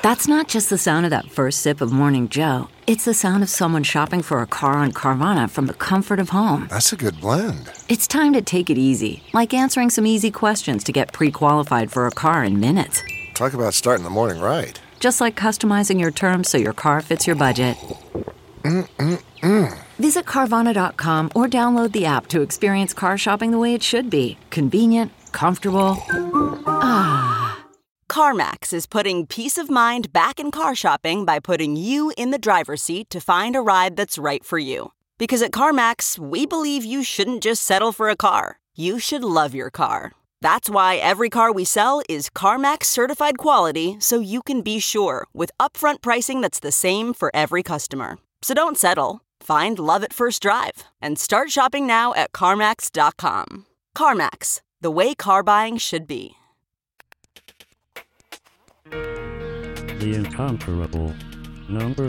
That's not just the sound of that first sip of Morning Joe. It's the sound of someone shopping for a car on Carvana from the comfort of home. That's a good blend. It's time to take it easy, like answering some easy questions to get pre-qualified for a car in minutes. Talk about starting the morning right. Just like customizing your terms so your car fits your budget. Visit Carvana.com or download the app to experience car shopping the way it should be. Convenient, comfortable. CarMax is putting peace of mind back in car shopping by putting you in the driver's seat to find a ride that's right for you. Because at CarMax, we believe you shouldn't just settle for a car. You should love your car. That's why every car we sell is CarMax certified quality, so you can be sure with upfront pricing that's the same for every customer. So don't settle. Find love at first drive and start shopping now at CarMax.com. CarMax, the way car buying should be. The Incomparable. Number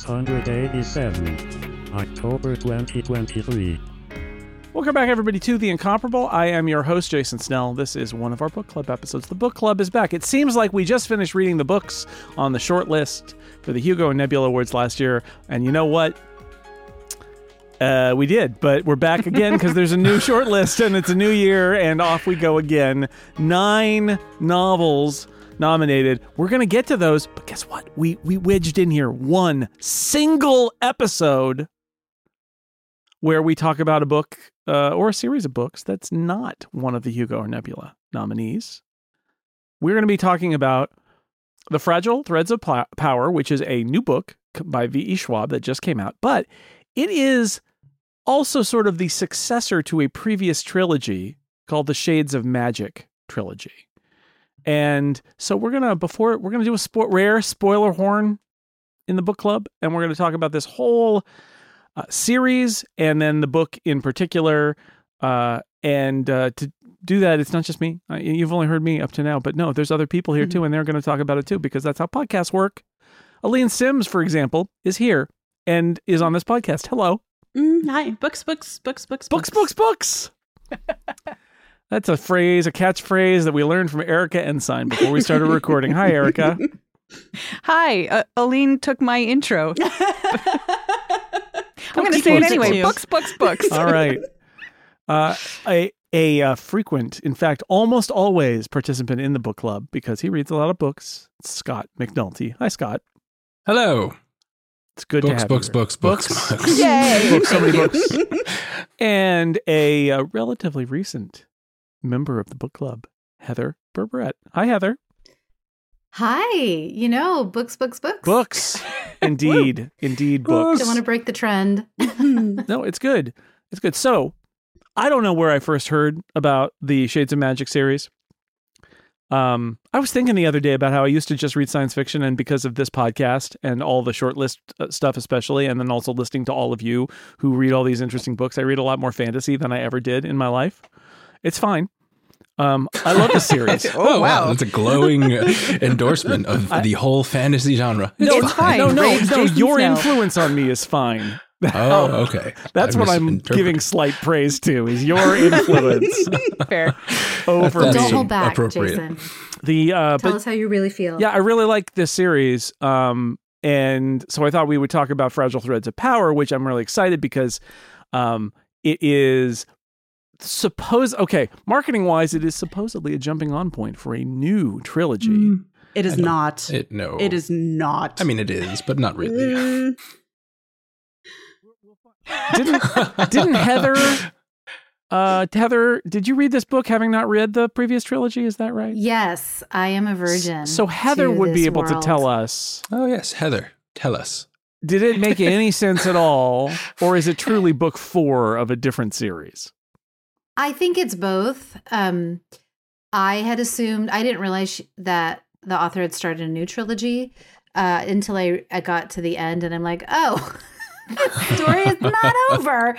687. October 2023. Welcome back, everybody, to The Incomparable. I am your host, Jason Snell. This is one of our book club episodes. The book club is back. It seems like we just finished reading the books on the short list for the Hugo and Nebula Awards last year. And you know what? We did, but we're back again because there's a new short list and it's a new year and off we go again. 9 novels nominated. We're going to get to those, but guess what? We wedged in here one single episode where we talk about a book or a series of books that's not one of the Hugo or Nebula nominees. We're going to be talking about The Fragile Threads of Power, which is a new book by V.E. Schwab that just came out, but it is also sort of the successor to a previous trilogy called the Shades of Magic trilogy. And so we're going to do a rare spoiler horn in the book club, and we're going to talk about this whole series and then the book in particular. And to do that, it's not just me. You've only heard me up to now, but no, there's other people here too, and they're going to talk about it too, because that's how podcasts work. Aline Sims, for example, is here and is on this podcast. Hello. Hi. Books. That's a catchphrase that we learned from Erica Ensign before we started recording. Hi, Erica. Hi. Aline took my intro. I'm going to say it anyway. Books. All right. A frequent, in fact, almost always participant in the book club because he reads a lot of books. Scott McNulty. Hi, Scott. Hello. It's good to have books. Yay! Books, so many books. And a relatively recent member of the book club, Heather Berberet. Hi, Heather. Hi. Books. Books. Indeed, books. Don't want to break the trend. No, it's good. It's good. So, I don't know where I first heard about the Shades of Magic series. I was thinking the other day about how I used to just read science fiction, and because of this podcast and all the short list stuff especially, and then also listening to all of you who read all these interesting books, I read a lot more fantasy than I ever did in my life. It's fine. I love the series. Oh, wow. That's a glowing endorsement of the whole fantasy genre. It's fine. No, your Snell. influence on me is fine. Oh, okay. That's what I'm giving slight praise to, is your influence. Fair. Over me. Don't hold back, appropriate. Jason. Tell us how you really feel. Yeah, I really like this series. And so I thought we would talk about Fragile Threads of Power, which I'm really excited because it is marketing wise, it is supposedly a jumping on point for a new trilogy. It is not. It is not. I mean, it is, but not really. Didn't Heather, did you read this book having not read the previous trilogy? Is that right? Yes, I am a virgin. So Heather would be able to tell us. Oh, yes. Heather, tell us. Did it make any sense at all? Or is it truly book 4 of a different series? I think it's both. I had assumed, I didn't realize that the author had started a new trilogy until I got to the end, and I'm like, oh, the story is not over.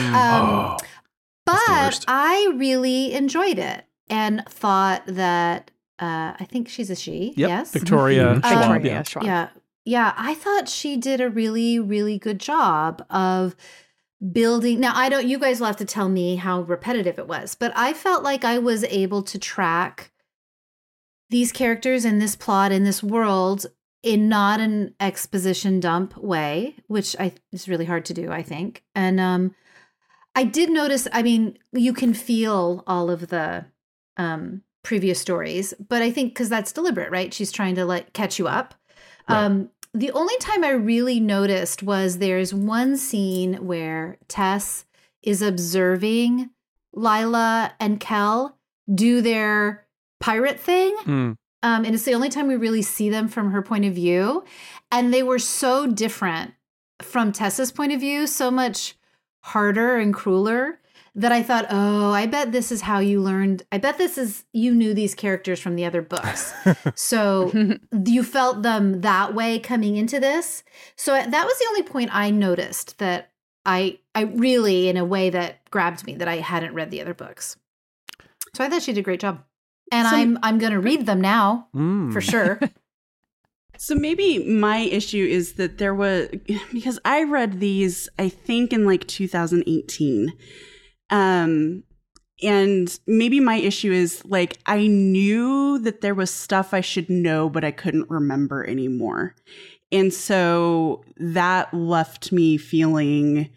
But I really enjoyed it and thought that, I think she's a she. Yep. Yes. Victoria Schwab. Yeah. I thought she did a really, really good job of building. Now, you guys will have to tell me how repetitive it was, but I felt like I was able to track these characters and this plot in this world in not an exposition dump way, which is really hard to do, I think. And I did notice, I mean, you can feel all of the previous stories, but I think because that's deliberate, right? She's trying to like catch you up. Right. The only time I really noticed was there's one scene where Tess is observing Lila and Kel do their pirate thing. And it's the only time we really see them from her point of view. And they were so different from Tessa's point of view, so much harder and crueler, that I thought, oh, I bet this is how you learned. I bet you knew these characters from the other books. So you felt them that way coming into this. So that was the only point I noticed that I really, in a way that grabbed me, that I hadn't read the other books. So I thought she did a great job. And I'm going to read them now, for sure. So maybe my issue is that because I read these, I think in like 2018. And maybe my issue is like, I knew that there was stuff I should know, but I couldn't remember anymore. And so that left me feeling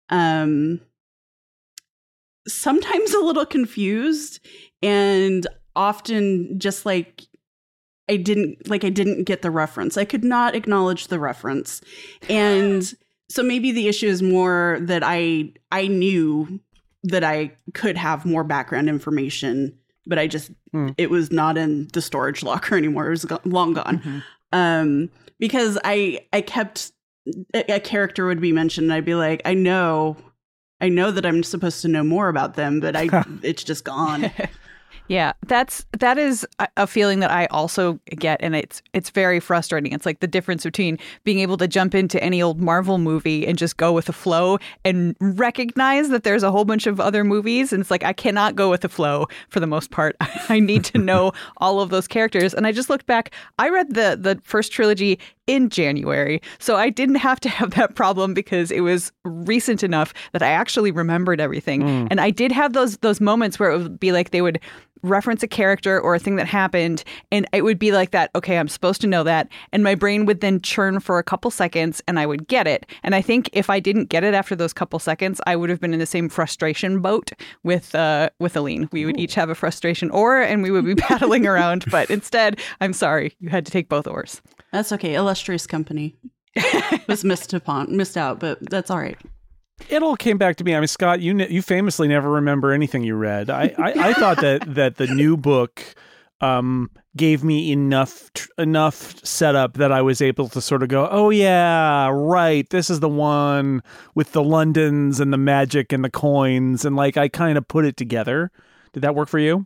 sometimes a little confused, and often just like I didn't get the reference. I could not acknowledge the reference. And so maybe the issue is more that I knew that I could have more background information, but I just it was not in the storage locker anymore. It was long gone. Because I kept a character would be mentioned and I'd be like, I know that I'm supposed to know more about them, but it's just gone. Yeah, that is a feeling that I also get, and it's very frustrating. It's like the difference between being able to jump into any old Marvel movie and just go with the flow and recognize that there's a whole bunch of other movies, and it's like I cannot go with the flow for the most part. I need to know all of those characters. And I just looked back. I read the first trilogy in January, so I didn't have to have that problem because it was recent enough that I actually remembered everything. And I did have those moments where it would be like they would reference a character or a thing that happened, and it would be like that, okay, I'm supposed to know that, and my brain would then churn for a couple seconds and I would get it. And I think if I didn't get it after those couple seconds, I would have been in the same frustration boat with Aline. We would each have a frustration oar and we would be paddling around, but instead, I'm sorry, you had to take both oars. That's okay. Illustrious company was missed out, but that's all right. It all came back to me. I mean, Scott, you famously never remember anything you read. I thought that the new book gave me enough setup that I was able to sort of go, oh yeah, right, this is the one with the Londons and the magic and the coins, and like I kind of put it together. Did that work for you?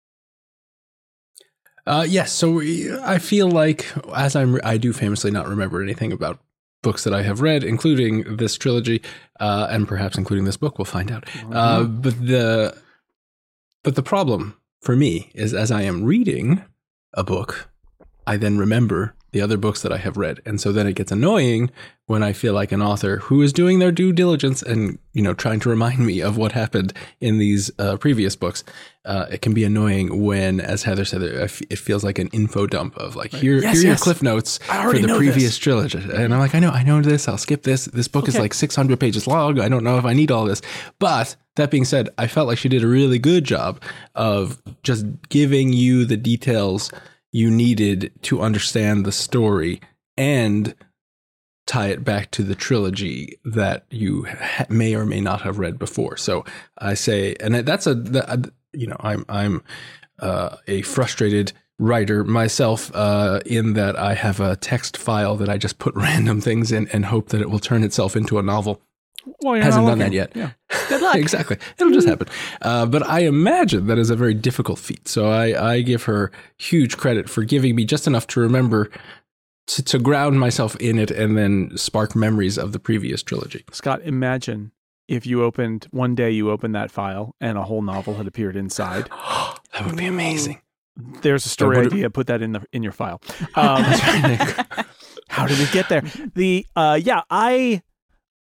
Yes. So I feel like I do famously not remember anything about books that I have read, including this trilogy, and perhaps including this book. We'll find out. But the problem for me is, as I am reading a book, I then remember the other books that I have read, and so then it gets annoying when I feel like an author who is doing their due diligence and trying to remind me of what happened in these previous books. It can be annoying when, as Heather said, it feels like an info dump of like, here are your cliff notes for the previous trilogy. And I'm like, I know this. I'll skip this. This book is like 600 pages long. I don't know if I need all this. But that being said, I felt like she did a really good job of just giving you the details you needed to understand the story and tie it back to the trilogy that you may or may not have read before. So I say, and that's I'm a frustrated writer myself, in that I have a text file that I just put random things in and hope that it will turn itself into a novel. Well, hasn't done that yet. Yeah. Good luck. Exactly. It'll just happen. But I imagine that is a very difficult feat. So I give her huge credit for giving me just enough to remember to ground myself in it and then spark memories of the previous trilogy. Scott, imagine if you opened that file and a whole novel had appeared inside. That would be amazing. There's a story idea. Put that in your file. How did it get there?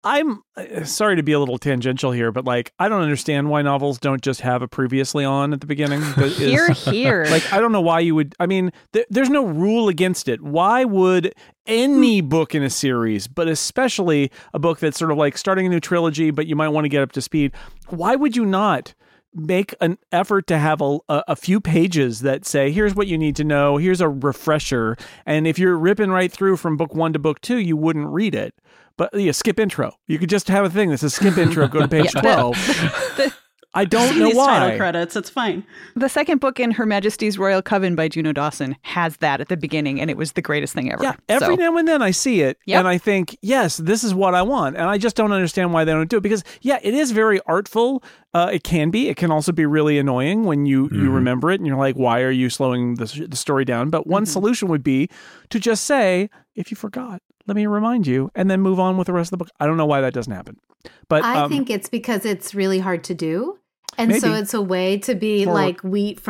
I'm sorry to be a little tangential here, but like, I don't understand why novels don't just have a previously on at the beginning. Here. Like, I don't know why you would. I mean, there's no rule against it. Why would any book in a series, but especially a book that's sort of like starting a new trilogy, but you might want to get up to speed, why would you not make an effort to have a few pages that say, here's what you need to know, here's a refresher, and if you're ripping right through from book 1 to book 2, you wouldn't read it. But skip intro. You could just have a thing that says skip intro, go to page 12. I don't know These why. title credits, it's fine. The second book in Her Majesty's Royal Coven by Juno Dawson has that at the beginning, and it was the greatest thing ever. Yeah, every now and then I see it, and I think, yes, this is what I want. And I just don't understand why they don't do it. Because, yeah, it is very artful. It can be. It can also be really annoying when you remember it, and you're like, why are you slowing the story down? But one solution would be to just say, if you forgot, let me remind you, and then move on with the rest of the book. I don't know why that doesn't happen. But I think it's because it's really hard to do. And so it's a way to be like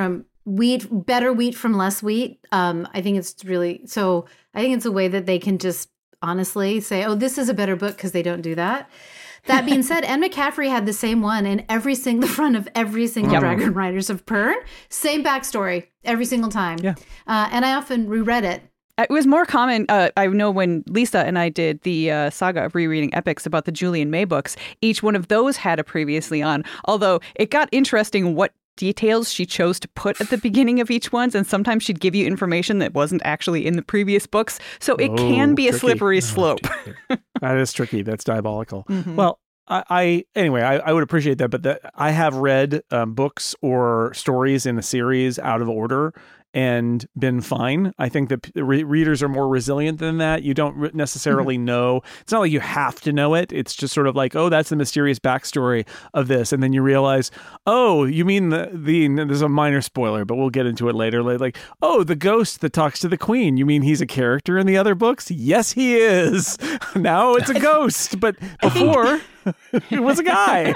better wheat from less wheat. I think it's really, so I think it's a way that they can just honestly say, oh, this is a better book, because they don't do that. That being said, Anne McCaffrey had the same one in the front of every single Dragon Riders of Pern. Same backstory every single time. Yeah. And I often reread it. It was more common. I know when Lisa and I did the saga of rereading epics about the Julian May books, each one of those had a previously on. Although it got interesting what details she chose to put at the beginning of each one, and sometimes she'd give you information that wasn't actually in the previous books. So it can be a slippery slope. That is tricky. That's diabolical. Well, I would appreciate that, but I have read books or stories in a series out of order and been fine. I think that readers are more resilient than that. You don't necessarily know. It's not like you have to know it. It's just sort of like, oh, that's the mysterious backstory of this. And then you realize, oh, you mean there's a minor spoiler, but we'll get into it later. Like, oh, the ghost that talks to the queen. You mean he's a character in the other books? Yes, he is. Now it's a ghost. But before, it was a guy.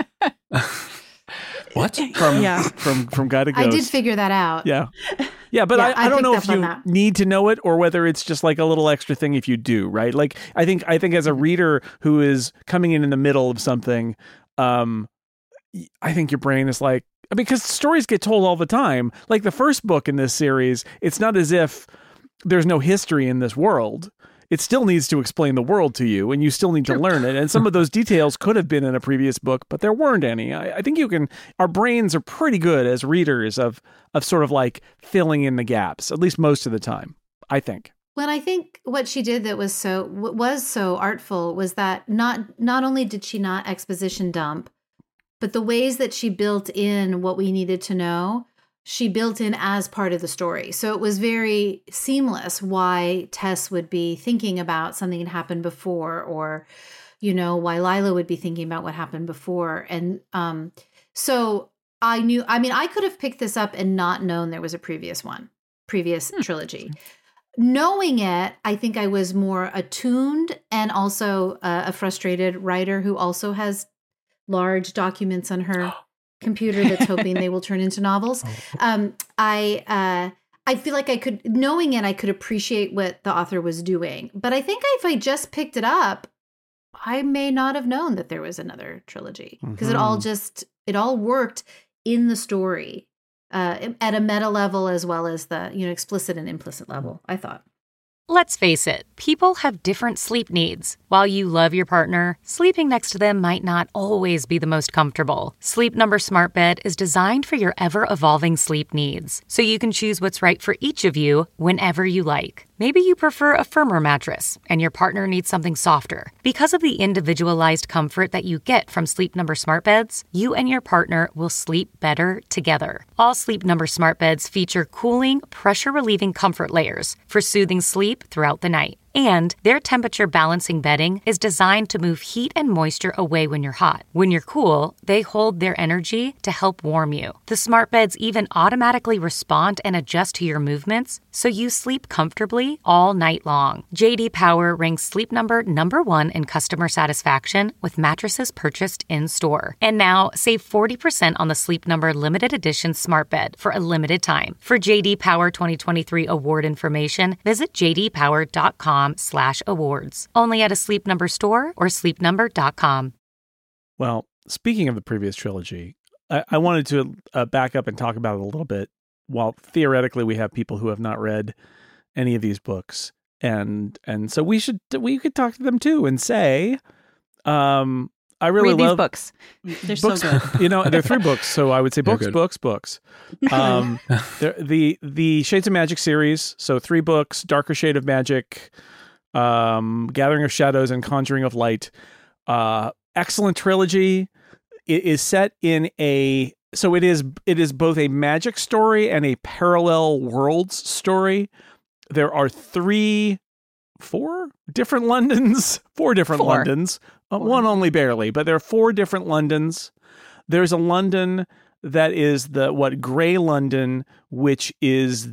What? From Guy to Ghost. I did figure that out. Yeah. Yeah, but I don't know if you need to know it or whether it's just like a little extra thing if you do, right? Like, I think as a reader who is coming in the middle of something, I think your brain is like, because stories get told all the time. Like the first book in this series, it's not as if there's no history in this world. It still needs to explain the world to you, and you still need to learn it. And some of those details could have been in a previous book, but there weren't any. I think our brains are pretty good as readers of sort of like filling in the gaps, at least most of the time, I think. Well, I think what she did that was so artful was that not only did she not exposition dump, but the ways that she built in what we needed to know, she built in as part of the story. So it was very seamless why Tess would be thinking about something that happened before, or, why Lila would be thinking about what happened before. And so I could have picked this up and not known there was a previous trilogy. Knowing it, I think I was more attuned, and also a frustrated writer who also has large documents on her computer that's hoping they will turn into novels. I feel like I could appreciate what the author was doing. But I think if I just picked it up, I may not have known that there was another trilogy, because it all worked in the story at a meta level as well as the explicit and implicit level, I thought. Let's face it, people have different sleep needs. While you love your partner, sleeping next to them might not always be the most comfortable. Sleep Number Smart Bed is designed for your ever-evolving sleep needs, so you can choose what's right for each of you whenever you like. Maybe you prefer a firmer mattress, and your partner needs something softer. Because of the individualized comfort that you get from Sleep Number Smart Beds, you and your partner will sleep better together. All Sleep Number Smart Beds feature cooling, pressure-relieving comfort layers for soothing sleep throughout the night. And their temperature balancing bedding is designed to move heat and moisture away when you're hot. When you're cool, they hold their energy to help warm you. The smart beds even automatically respond and adjust to your movements, so you sleep comfortably all night long. J.D. Power ranks Sleep Number #1 in customer satisfaction with mattresses purchased in-store. And now, save 40% on the Sleep Number limited edition smart bed for a limited time. For J.D. Power 2023 award information, visit jdpower.com sleepnumber.com/awards. Only at a Sleep Number store or sleepnumber.com. Well, speaking of the previous trilogy, I wanted to back up and talk about it a little bit. While theoretically we have people who have not read any of these books, and so we could talk to them too and say, I really read love these books. They're so good. They're 3 books, so I would say books. The Shades of Magic series, so 3 books: Darker Shade of Magic, Gathering of Shadows, and Conjuring of Light. Excellent trilogy. It is set in it is both a magic story and a parallel worlds story. There are 4 different Londons. 4 different Londons. One only barely, but there are 4 different Londons. There's a London that is Grey London, which is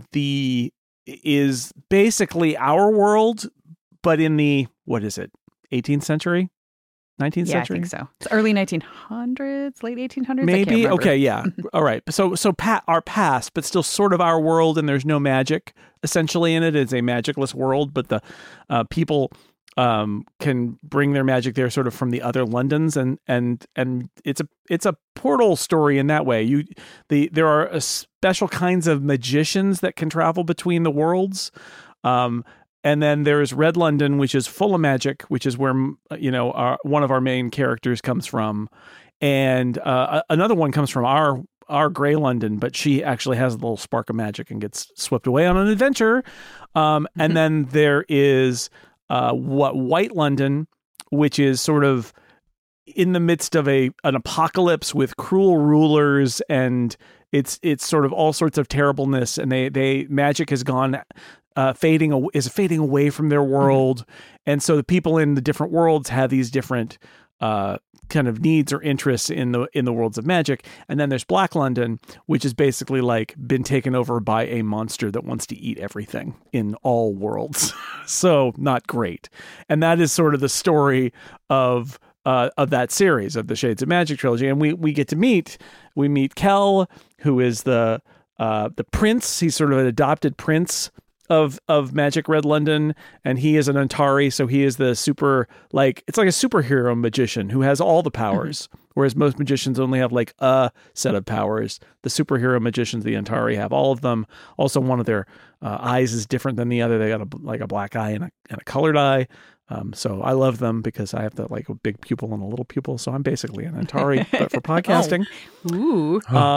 basically our world, but in the 18th century, 19th century. I think so. It's early 1900s, late 1800s. Maybe. Okay. Yeah. All right. So our past, but still sort of our world, and there's no magic essentially in it. It's a magicless world, but the people can bring their magic there sort of from the other Londons, and it's a portal story in that way. There are special kinds of magicians that can travel between the worlds. And then there's Red London, which is full of magic, which is where one of our main characters comes from, and another one comes from our Grey London, but she actually has a little spark of magic and gets swept away on an adventure. And then there is White London, which is sort of in the midst of an apocalypse with cruel rulers, and it's sort of all sorts of terribleness, and they magic has gone fading away from their world, and so the people in the different worlds have these different kind of needs or interests in the worlds of magic. And then there's Black London, which is basically like been taken over by a monster that wants to eat everything in all worlds. So not great. And that is sort of the story of that series, of the Shades of Magic trilogy. And we get to meet Kell, who is the prince. He's sort of an adopted prince of Magic Red London, and he is an Antari, so he is the it's like a superhero magician who has all the powers, whereas most magicians only have like a set of powers. The superhero magicians, the Antari, have all of them. Also, one of their eyes is different than the other. They got a black eye and a colored eye. So I love them because I have a big pupil and a little pupil. So I'm basically an Antari, but for podcasting. Ooh.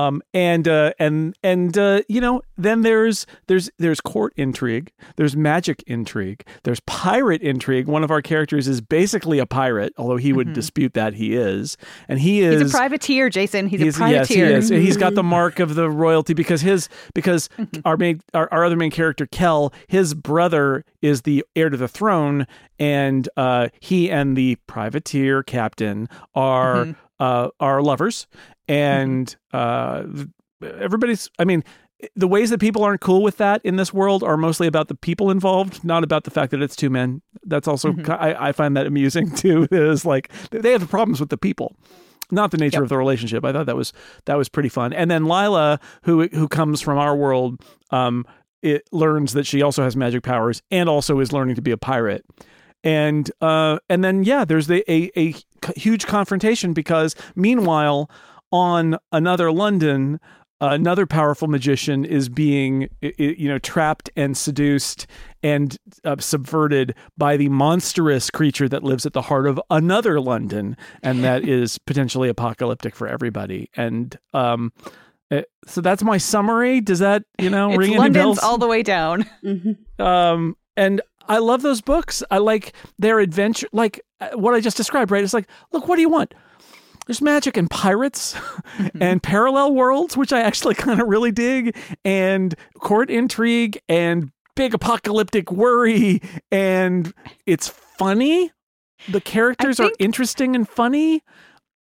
Then there's court intrigue. There's magic intrigue. There's pirate intrigue. One of our characters is basically a pirate, although he would dispute that he is. And he's a privateer, Jason. He's a privateer. Yes, he is. And he's got the mark of the royalty because our other main character, Kell, his brother is the heir to the throne, and he and the privateer captain are lovers, and everybody's. I mean, the ways that people aren't cool with that in this world are mostly about the people involved, not about the fact that it's 2 men. That's also I find that amusing too. Is like they have the problems with the people, not the nature of the relationship. I thought that was pretty fun. And then Lila, who comes from our world, it learns that she also has magic powers and also is learning to be a pirate. And then there's a huge confrontation because meanwhile on another London, another powerful magician is being trapped and seduced and subverted by the monstrous creature that lives at the heart of another London, and that is potentially apocalyptic for everybody. And so that's my summary. Does that ring any London's bells? All the way down. And I love those books. I like their adventure, like what I just described, right? It's like, look, what do you want? There's magic and pirates and parallel worlds, which I actually kind of really dig, and court intrigue and big apocalyptic worry, and it's funny. The characters are interesting and funny.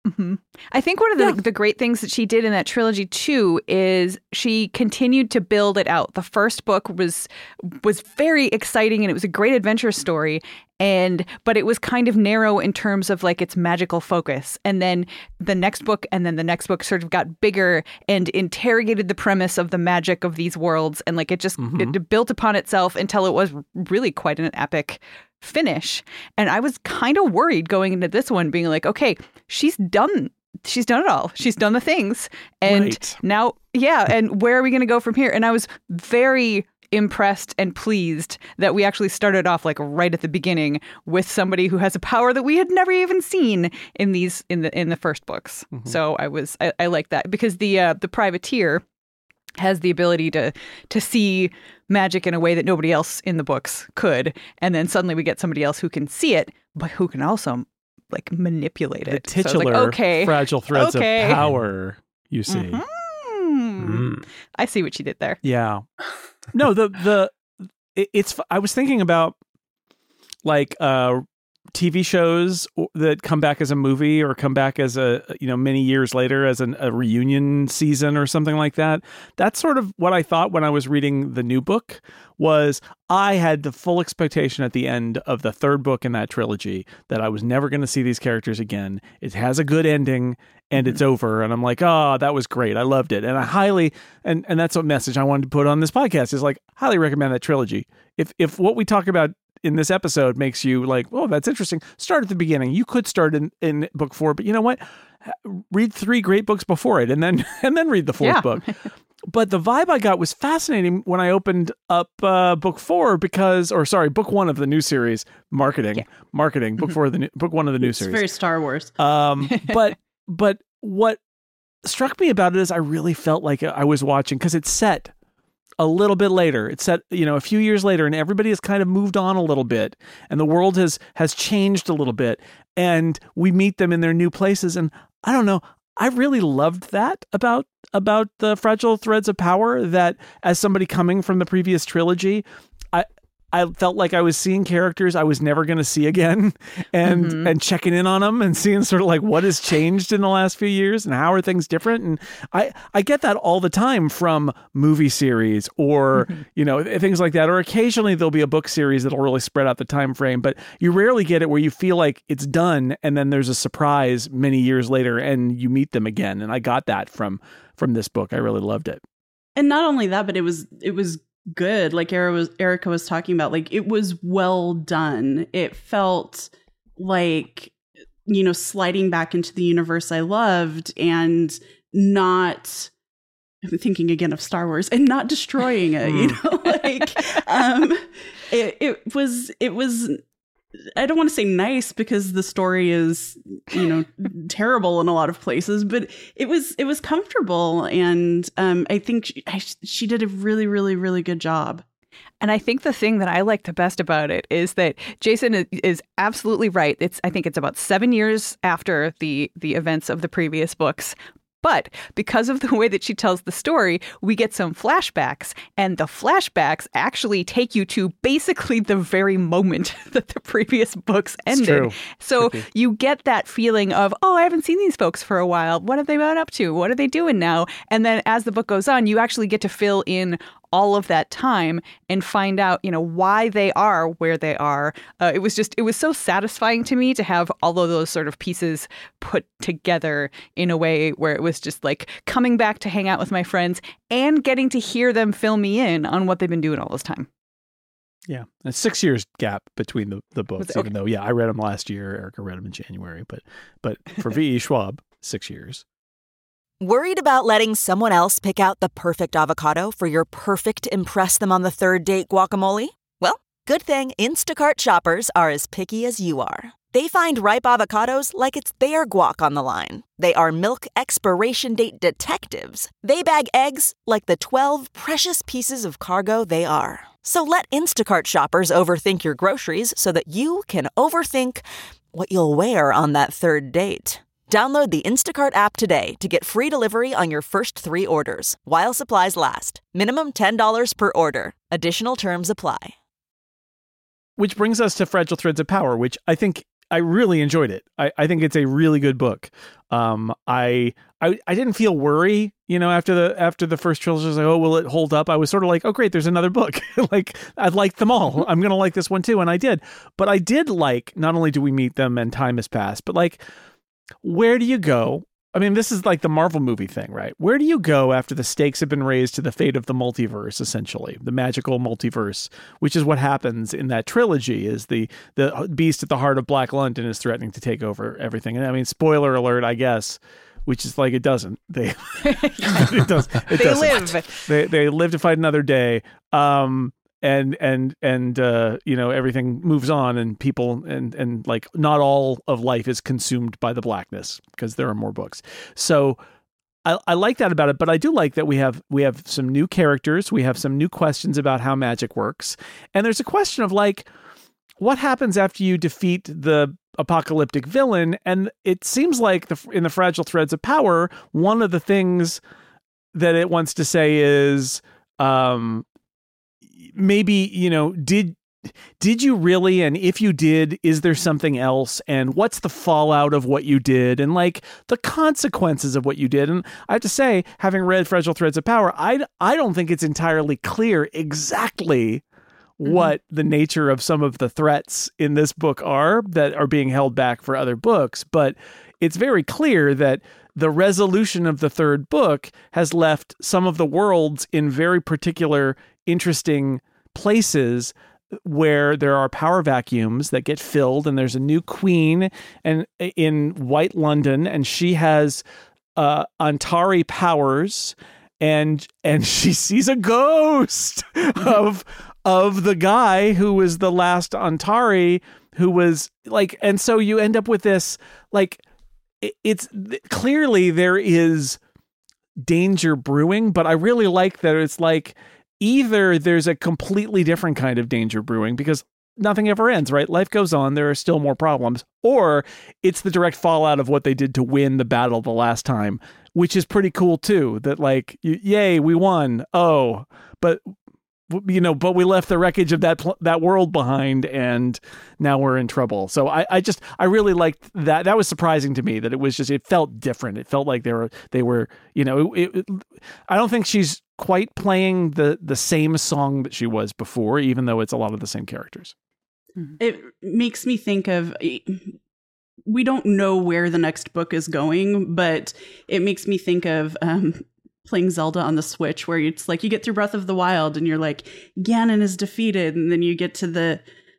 Mm-hmm. I think one of the great things that she did in that trilogy too is she continued to build it out. The first book was very exciting and it was a great adventure story, but it was kind of narrow in terms of like its magical focus. And then the next book and then the next book sort of got bigger and interrogated the premise of the magic of these worlds, and like it just it built upon itself until it was really quite an epic finish. And I was kind of worried going into this one, being like, okay, she's done it all. She's done the things. And now, and where are we going to go from here? And I was very impressed and pleased that we actually started off like right at the beginning with somebody who has a power that we had never even seen in the first books. Mm-hmm. So I like that, because the privateer has the ability to see magic in a way that nobody else in the books could. And then suddenly we get somebody else who can see it, but who can also like manipulate it. The titular fragile threads of power, you see. Mm-hmm. I see what you did there. Yeah. No, I was thinking about like TV shows that come back as a movie or come back as many years later as a reunion season or something like that. That's sort of what I thought when I was reading the new book. Was I had the full expectation at the end of the third book in that trilogy that I was never going to see these characters again. It has a good ending and it's over. And I'm like, oh, that was great. I loved it. And I highly, and that's a message I wanted to put on this podcast, is like, highly recommend that trilogy. If what we talk about in this episode makes you like, oh, that's interesting, start at the beginning. You could start in book 4, but you know what? Read 3 great books before it and then read the 4th book. But the vibe I got was fascinating when I opened up book 1 of the new series, marketing, book 4 of book 1 of the new series. It's very Star Wars. But what struck me about it is I really felt like I was watching, because it's set a little bit later. It's set, a few years later, and everybody has kind of moved on a little bit, and the world has changed a little bit, and we meet them in their new places. And I don't know, I really loved that about the Fragile Threads of Power, that as somebody coming from the previous trilogy, I felt like I was seeing characters I was never going to see again, and checking in on them and seeing sort of like what has changed in the last few years and how are things different. And I get that all the time from movie series or, things like that. Or occasionally there'll be a book series that'll really spread out the time frame, but you rarely get it where you feel like it's done and then there's a surprise many years later and you meet them again. And I got that from this book. I really loved it. And not only that, but it was good. Like Erica was talking about, like, it was well done. It felt like, sliding back into the universe I loved, and not, I'm thinking again of Star Wars, and not destroying it, it was, I don't want to say nice, because the story is, terrible in a lot of places, but it was comfortable. And I think she did a really, really, really good job. And I think the thing that I like the best about it is that Jason is absolutely right. I think it's about 7 years after the events of the previous books. But because of the way that she tells the story, we get some flashbacks, and the flashbacks actually take you to basically the very moment that the previous books ended. True. So you get that feeling of, oh, I haven't seen these folks for a while. What have they been up to? What are they doing now? And then as the book goes on, you actually get to fill in all of that time and find out, why they are where they are. It was so satisfying to me to have all of those sort of pieces put together in a way where it was just like coming back to hang out with my friends and getting to hear them fill me in on what they've been doing all this time. Yeah. A 6 years gap between the books, even though, I read them last year. Erica read them in January, but for V.E. Schwab, 6 years. Worried about letting someone else pick out the perfect avocado for your perfect impress them on the third date guacamole? Well, good thing Instacart shoppers are as picky as you are. They find ripe avocados like it's their guac on the line. They are milk expiration date detectives. They bag eggs like the 12 precious pieces of cargo they are. So let Instacart shoppers overthink your groceries so that you can overthink what you'll wear on that third date. Download the Instacart app today to get free delivery on your first 3 orders, while supplies last. Minimum $10 per order. Additional terms apply. Which brings us to Fragile Threads of Power, which I think I really enjoyed it. I think it's a really good book. I didn't feel worry, after the first trilogy. I was like, oh, will it hold up? I was sort of like, oh, great, there's another book. Like, I liked them all. I'm gonna like this one too, and I did. But I did like, not only do we meet them and time has passed, but like, where do you go? I mean, this is like the Marvel movie thing, right? Where do you go after the stakes have been raised to the fate of the multiverse, essentially, the magical multiverse, which is what happens in that trilogy, is the beast at the heart of Black London is threatening to take over everything. And I mean, spoiler alert, I guess, which is like, it doesn't. They live to fight another day. And everything moves on, and people and like not all of life is consumed by the blackness because there are more books. So I like that about it, but I do like that we have some new characters, we have some new questions about how magic works, and there's a question of like, what happens after you defeat the apocalyptic villain? And it seems like in the Fragile Threads of Power, one of the things that it wants to say is, maybe, did you really? And if you did, is there something else? And what's the fallout of what you did? And like the consequences of what you did. And I have to say, having read Fragile Threads of Power, I don't think it's entirely clear exactly what the nature of some of the threats in this book are that are being held back for other books. But it's very clear that the resolution of the third book has left some of the worlds in very particular interesting places where there are power vacuums that get filled, and there's a new queen and in White London, and she has Antari powers, and she sees a ghost of the guy who was the last Antari, who was like, and so you end up with this like, it's clearly there is danger brewing, but I really like that it's like, either there's a completely different kind of danger brewing because nothing ever ends, right? Life goes on. There are still more problems. Or it's the direct fallout of what they did to win the battle the last time, which is pretty cool too. That like, yay, we won. Oh, but we left the wreckage of that world behind, and now we're in trouble. So I really liked that. That was surprising to me that it felt different. It felt like they were I don't think she's quite playing the same song that she was before, even though it's a lot of the same characters. It makes me think of, we don't know where the next book is going, but it makes me think of playing Zelda on the Switch, where it's like you get through Breath of the Wild and you're like, Ganon is defeated, and then you get to the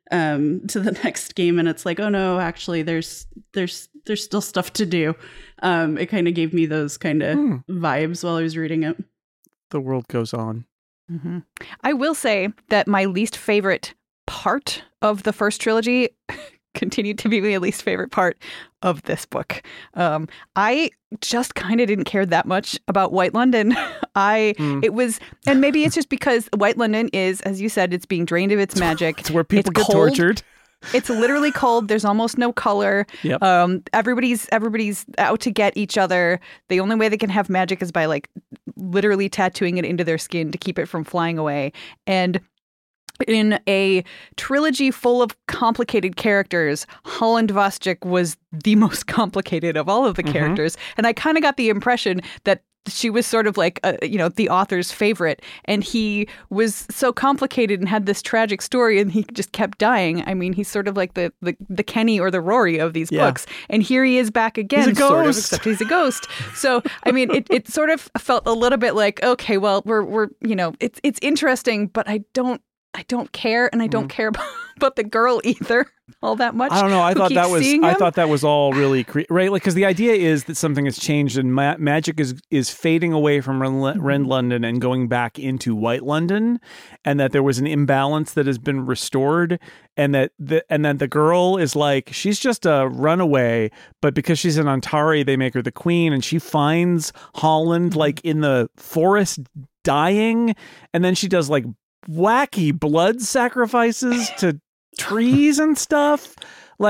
next game and it's like, oh no, actually there's still stuff to do. It kind of gave me those kind of vibes while I was reading it. The world goes on. Mm-hmm. I will say that my least favorite part of the first trilogy continued to be my least favorite part of this book. I just kind of didn't care that much about White London. It was, and maybe it's just because White London is, as you said, it's being drained of its magic. It's where people get cold. Tortured. It's literally cold. There's almost no color. Yep. Everybody's out to get each other. The only way they can have magic is by like literally tattooing it into their skin to keep it from flying away. And in a trilogy full of complicated characters, Holland Vostick was the most complicated of all of the characters. And I kind of got the impression that she was sort of like, the author's favorite. And he was so complicated and had this tragic story, and he just kept dying. I mean, he's sort of like the Kenny or the Rory of these books. And here he is back again, he's a ghost. Sort of, except he's a ghost. So, I mean, it sort of felt a little bit like, okay, well, we're it's interesting, but I don't care, and I don't care about the girl either all that much. I don't know. I thought that was all really right, like, because the idea is that something has changed and magic is fading away from Ren London and going back into White London, and that there was an imbalance that has been restored, and that the girl is like, she's just a runaway, but because she's an Antari, they make her the queen, and she finds Holland like in the forest dying, and then she does like wacky blood sacrifices to trees and stuff. Like,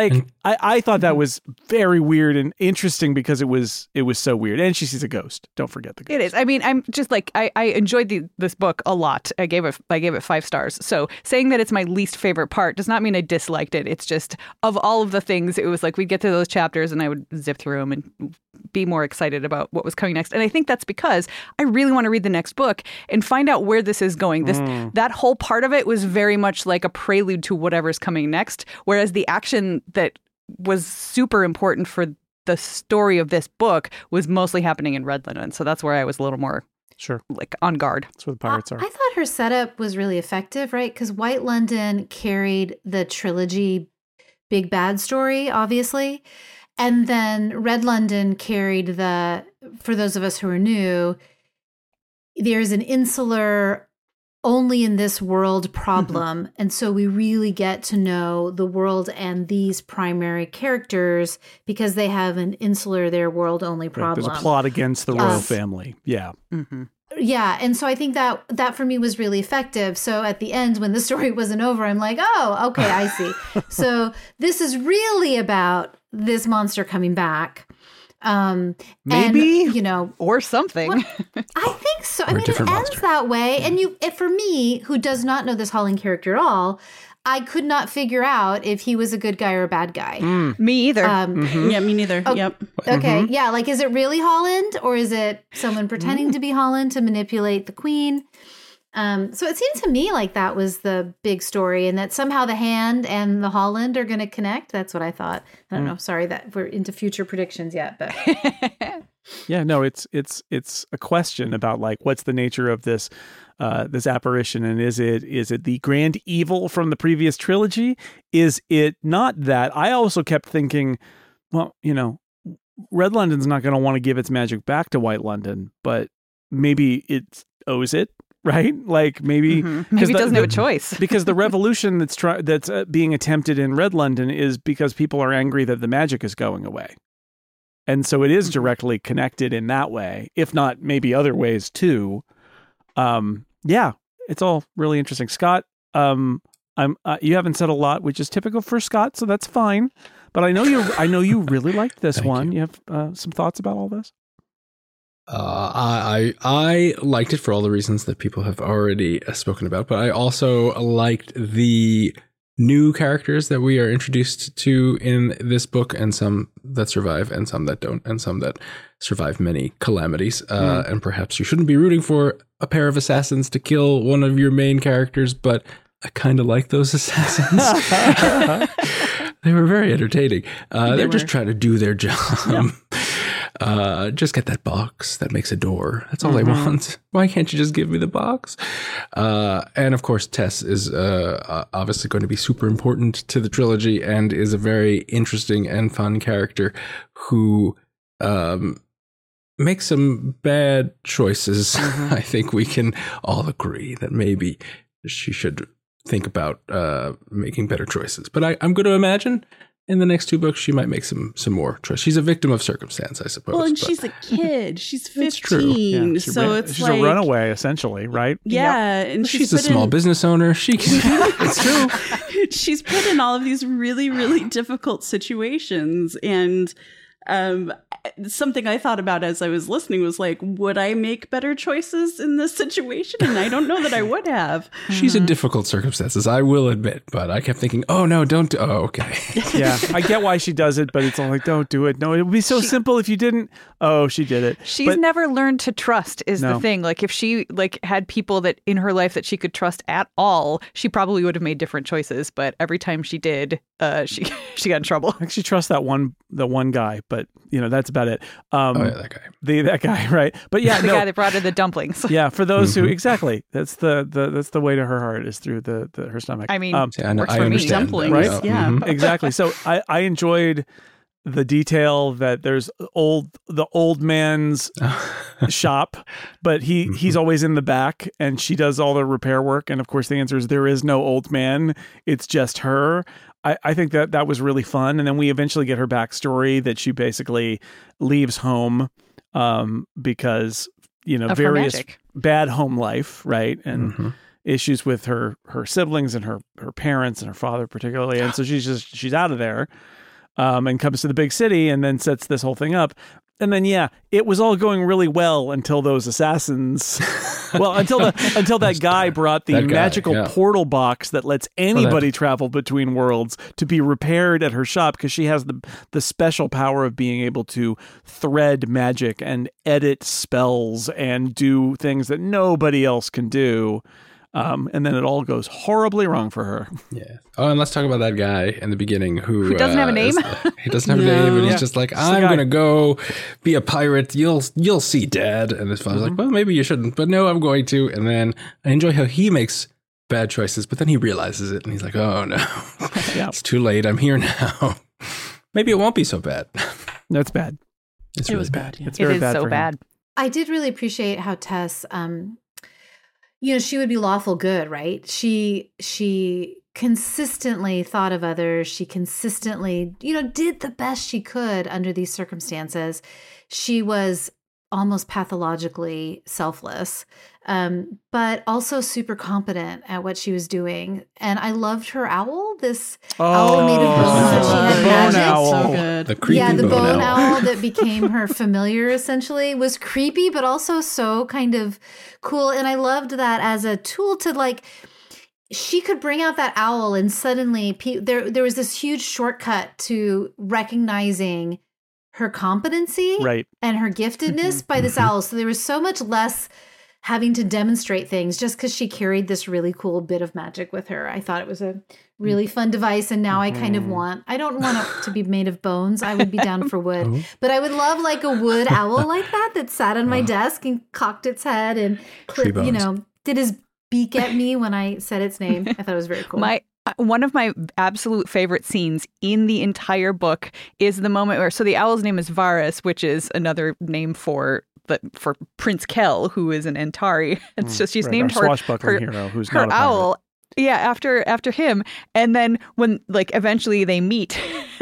I thought that was very weird and interesting because it was so weird. And she sees a ghost. Don't forget the ghost. It is. I mean, I'm just like I enjoyed this book a lot. I gave it 5 stars. So saying that it's my least favorite part does not mean I disliked it. It's just of all of the things, it was like we'd get to those chapters and I would zip through them and be more excited about what was coming next. And I think that's because I really want to read the next book and find out where this is going. That whole part of it was very much like a prelude to whatever's coming next, whereas the action that was super important for the story of this book was mostly happening in Red London. So that's where I was a little more like on guard. That's where the pirates are. I thought her setup was really effective, right? Because White London carried the trilogy big bad story, obviously. And then Red London carried for those of us who are new, there's an insular only in this world problem. And so we really get to know the world and these primary characters because they have an insular, their world only problem. There's a plot against the royal family. Yeah. Mm-hmm. Yeah. And so I think that for me was really effective. So at the end, when the story wasn't over, I'm like, oh, okay, I see. So this is really about this monster coming back. Maybe, and, or something. Well, I think so. I mean, it ends that way. And for me, who does not know this Holland character at all, I could not figure out if he was a good guy or a bad guy. Me either. Yeah, me neither. Yep. Okay. Yeah. Like, is it really Holland or is it someone pretending to be Holland to manipulate the queen? So it seemed to me like that was the big story and that somehow the Hand and the Holland are going to connect. That's what I thought. I don't know. Sorry that we're into future predictions yet, but yeah, no, it's a question about like, what's the nature of this apparition? And is it the grand evil from the previous trilogy? Is it not that? I also kept thinking, well, Red London's not going to want to give its magic back to White London, but maybe it owes it. Right? Like maybe it doesn't have a choice because the revolution that's being attempted in Red London is because people are angry that the magic is going away. And so it is directly connected in that way, if not maybe other ways too. Yeah, it's all really interesting. Scott, you haven't said a lot, which is typical for Scott, so that's fine. But I know you really liked this one. You have some thoughts about all this? I liked it for all the reasons that people have already spoken about, but I also liked the new characters that we are introduced to in this book, and some that survive and some that don't, and some that survive many calamities. And perhaps you shouldn't be rooting for a pair of assassins to kill one of your main characters, but I kind of like those assassins. They were very entertaining. They're just trying to do their job. Yeah. Just get that box that makes a door. That's all I want. Why can't you just give me the box? And of course, Tess is obviously going to be super important to the trilogy and is a very interesting and fun character who makes some bad choices. I think we can all agree that maybe she should think about making better choices. But I'm going to imagine in the next 2 books, she might make some more choice. She's a victim of circumstance, I suppose. Well, and she's a kid. She's 15. It's true. Yeah, she's like a runaway, essentially, right? Yeah. And she's a small business owner. It's true. She's put in all of these really, really difficult situations. And something I thought about as I was listening was like, would I make better choices in this situation? And I don't know that I would have. She's in difficult circumstances, I will admit, but I kept thinking, oh no, don't okay. Yeah, I get why she does it, but it's all like, don't do it. No, it would be so simple if you didn't. Oh, she did it. She's never learned to trust is the thing. Like if she had people that in her life that she could trust at all, she probably would have made different choices. But every time she did, she got in trouble. Like she trusts the one guy, but that's about it. That guy. That guy, right? But yeah, the guy that brought her the dumplings. Yeah, for those who exactly, that's the way to her heart is through her stomach. I mean, I understand dumplings, right? Yeah, exactly. So I enjoyed the detail that there's the old man's shop, but he's always in the back, and she does all the repair work. And of course, the answer is there is no old man; it's just her. I think that was really fun. And then we eventually get her backstory that she basically leaves home because, of various her bad home life, right? And issues with her siblings and her parents and her father particularly. And so she's out of there. and comes to the big city and then sets this whole thing up. And then, it was all going really well until those assassins. Well, until that guy brought the magical portal box that lets anybody travel between worlds to be repaired at her shop, because she has the special power of being able to thread magic and edit spells and do things that nobody else can do. And then it all goes horribly wrong for her. Yeah. Oh, and let's talk about that guy in the beginning who doesn't have a name. He doesn't have a name, and he's just like, I'm going to go be a pirate. You'll see, Dad. And his father's like, well, maybe you shouldn't, but no, I'm going to. And then I enjoy how he makes bad choices, but then he realizes it, and he's like, oh no, it's too late. I'm here now. Maybe it won't be so bad. No, it's bad. It's really bad. It's very bad so for bad. him. I did really appreciate how Tess, she would be lawful good, right? She consistently thought of others. She consistently, did the best she could under these circumstances. She was almost pathologically selfless, but also super competent at what she was doing. And I loved her owl, this owl made of bone that she had magic. Owl. So good. The creepy the bone owl. owl that became her familiar essentially was creepy, but also so kind of cool. And I loved that as a tool to she could bring out that owl and suddenly there was this huge shortcut to recognizing her competency and her giftedness by this owl. So there was so much less having to demonstrate things just because she carried this really cool bit of magic with her. I thought it was a really fun device. And now I kind of I don't want it to be made of bones. I would be down for wood, but I would love a wood owl like that sat on my desk and cocked its head and did his beak at me when I said its name. I thought it was very cool. One of my absolute favorite scenes in the entire book is the moment where, so the owl's name is Varus, which is another name for Prince Kell, who is an Antari. It's just she's named her hero, who's her not a owl. Yeah, after him. And then when eventually they meet,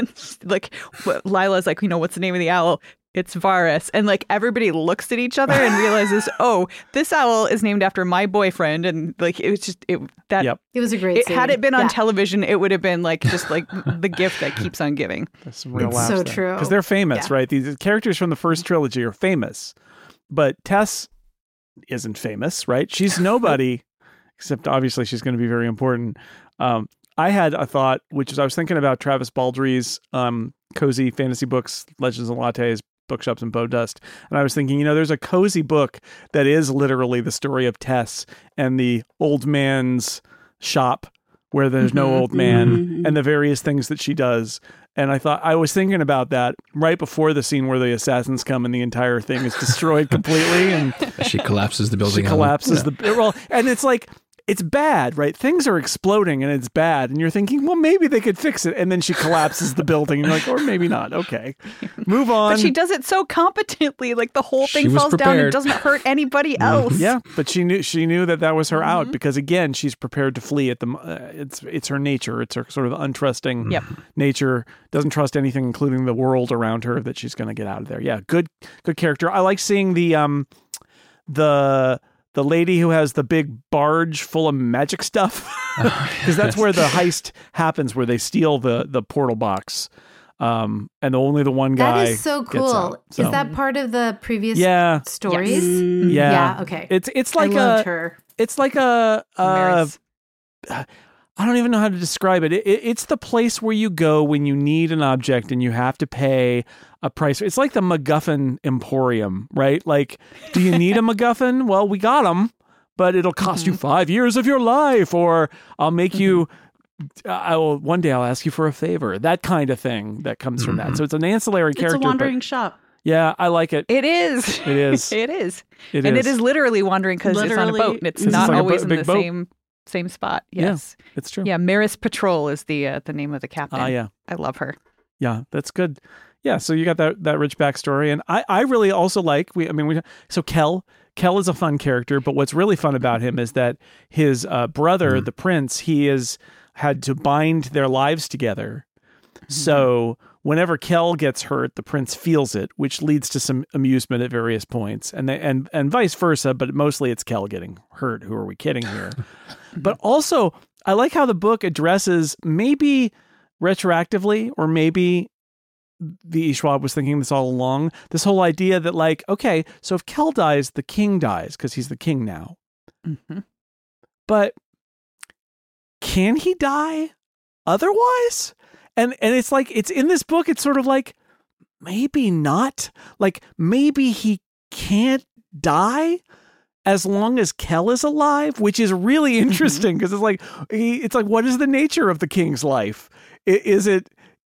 Lila's like, what's the name of the owl? It's Varus. And everybody looks at each other and realizes, oh, this owl is named after my boyfriend. And it was just it was a great scene. Had it been on television, it would have been the gift that keeps on giving. That's real it's so true. Because they're famous, right? These characters from the first trilogy are famous. But Tess isn't famous, right? She's nobody, except obviously she's going to be very important. I had a thought, which is I was thinking about Travis Baldry's cozy fantasy books, Legends and Lattes, Bookshops and Bowdust. And I was thinking, there's a cozy book that is literally the story of Tess and the old man's shop where there's no old man and the various things that she does. And I was thinking about that right before the scene where the assassins come and the entire thing is destroyed completely. And she collapses the building. And it's it's bad, right? Things are exploding and it's bad. And you're thinking, well, maybe they could fix it. And then she collapses the building and you're like, or maybe not. Okay, move on. But she does it so competently. The whole thing falls down and doesn't hurt anybody else. Yeah, but she knew that was her out because, again, she's prepared to flee at it's her nature. It's her sort of untrusting nature. Doesn't trust anything, including the world around her, that she's going to get out of there. Yeah, good character. I like seeing the lady who has the big barge full of magic stuff, because that's where the heist happens, where they steal the portal box. And only the one guy. That is so cool. Is that part of the previous stories? Yes. Yeah. Okay. It's like I loved her. It's like a I don't even know how to describe it. It's the place where you go when you need an object and you have to pay a price. It's like the MacGuffin Emporium, right? Do you need a MacGuffin? Well, we got them, but it'll cost you 5 years of your life, or I'll make you. One day I'll ask you for a favor. That kind of thing that comes from that. So it's an ancillary character. It's a wandering shop. Yeah, I like it. It is. It is. It is. It and is. it is literally wandering because it's on a boat. It's not always in the same spot. Yes, yeah, it's true. Yeah, Maris Patrol is the name of the captain. Yeah, I love her. Yeah, that's good. Yeah, so you got that rich backstory, and I really also like so Kell is a fun character, but what's really fun about him is that his brother, the prince, he has had to bind their lives together. So whenever Kell gets hurt, the prince feels it, which leads to some amusement at various points, and vice versa. But mostly it's Kell getting hurt. Who are we kidding here? But also, I like how the book addresses, maybe retroactively or maybe the Ishwab was thinking this all along. This whole idea that like, okay, so if Kel dies, the king dies because he's the king now. Mm-hmm. But can he die otherwise? And it's like, it's in this book. It's sort of like, maybe not. Like maybe he can't die as long as Kel is alive, which is really interesting because it's like, what is the nature of the king's life? Is it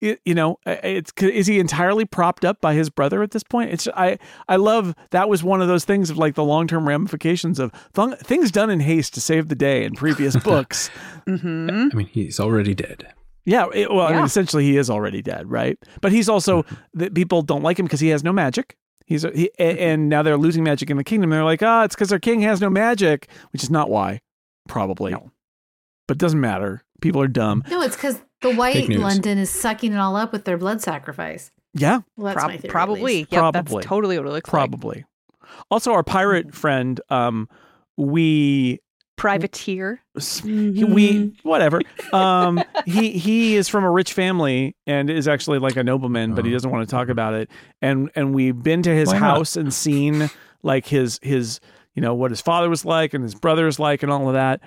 is he entirely propped up by his brother at this point? I love that was one of those things of like the long-term ramifications of things done in haste to save the day in previous books. Mm-hmm. I mean, he's already dead. Yeah. I mean, essentially he is already dead. Right. But he's also that people don't like him because he has no magic. And now they're losing magic in the kingdom. They're like, it's because our king has no magic, which is not why, probably. No. But it doesn't matter. People are dumb. No, it's because the white London is sucking it all up with their blood sacrifice. Yeah. Well, that's my theory, probably. Yep, probably. That's totally what it looks like. Also, our pirate friend, we... Privateer. Whatever. He is from a rich family and is actually like a nobleman, but he doesn't want to talk about it. And we've been to his house and seen like his what his father was like and his brother was like and all of that.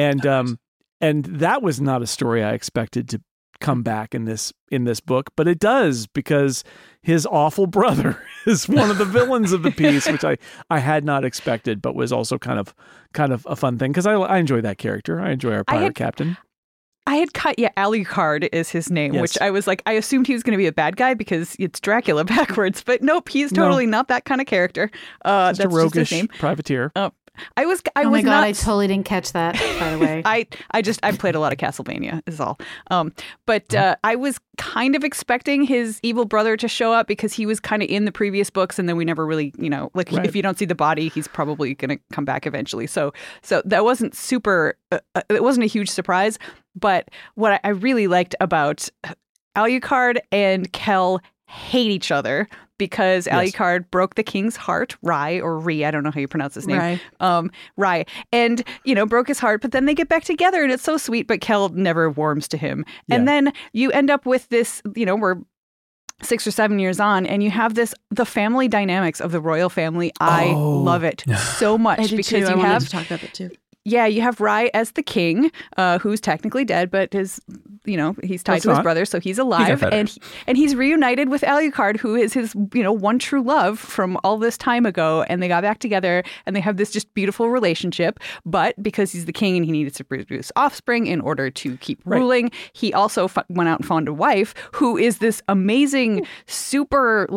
And that was not a story I expected to come back in this book, but it does because his awful brother is one of the villains of the piece, which I had not expected, but was also kind of a fun thing because I enjoy that character. I enjoy our pirate captain. I had cut, Alucard is his name, which I was like, I assumed he was going to be a bad guy because it's Dracula backwards, but nope, he's totally not that kind of character. Just that's a roguish just his name. Privateer. I was oh my God, not... I totally didn't catch that, by the way. I played a lot of Castlevania is all. But I was kind of expecting his evil brother to show up because he was kind of in the previous books and then we never really, if you don't see the body, he's probably going to come back eventually. So that wasn't super, it wasn't a huge surprise. But what I really liked about Alucard and Kel hate each other because Alucard broke the king's heart, Rai or Ree, I don't know how you pronounce his name. Rai. And, broke his heart, but then they get back together and it's so sweet, but Kel never warms to him. Yeah. And then you end up with this, we're 6 or 7 years on and you have the family dynamics of the royal family. I love it so much because you have to talk about that too. Yeah, you have Rai as the king, who's technically dead, but he's tied to his brother, so he's alive, and he's reunited with Alucard, who is his one true love from all this time ago, and they got back together, and they have this just beautiful relationship. But because he's the king and he needed to produce offspring in order to keep ruling, he also went out and found a wife who is this amazing, super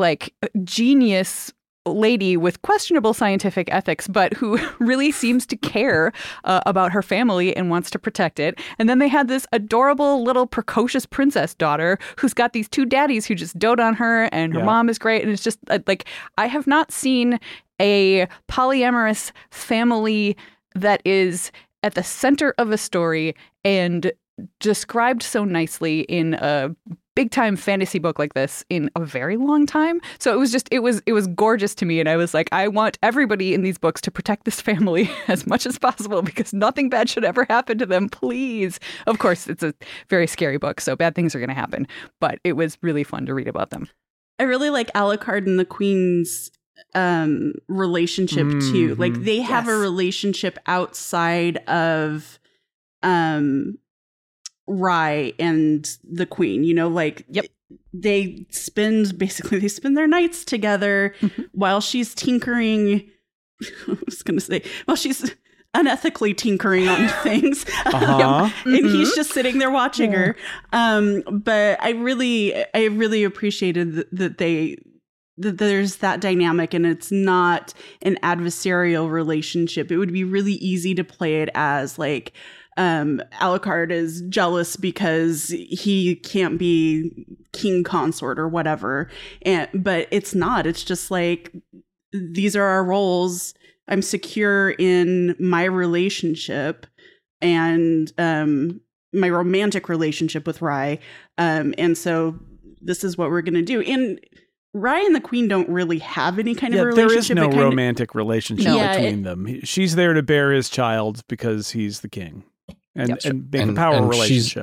genius lady with questionable scientific ethics, but who really seems to care about her family and wants to protect it. And then they had this adorable little precocious princess daughter who's got these two daddies who just dote on her, and her mom is great. And it's just I have not seen a polyamorous family that is at the center of a story and described so nicely in a big time fantasy book like this in a very long time. So it was gorgeous to me. And I was like, I want everybody in these books to protect this family as much as possible because nothing bad should ever happen to them, please. Of course, it's a very scary book, so bad things are going to happen. But it was really fun to read about them. I really like Alucard and the Queen's relationship too. Like they have a relationship outside of Rai and the Queen, they spend their nights together while she's tinkering. I was going to say, while she's unethically tinkering on things. And he's just sitting there watching her. But I really appreciated that there's that dynamic and it's not an adversarial relationship. It would be really easy to play it as Alucard is jealous because he can't be king consort or whatever. But it's not. It's just these are our roles. I'm secure in my relationship and my romantic relationship with Rai. And so this is what we're going to do. And Rai and the Queen don't really have any kind of relationship. There is no romantic relationship between them. She's there to bear his child because he's the king. And make a power relationship.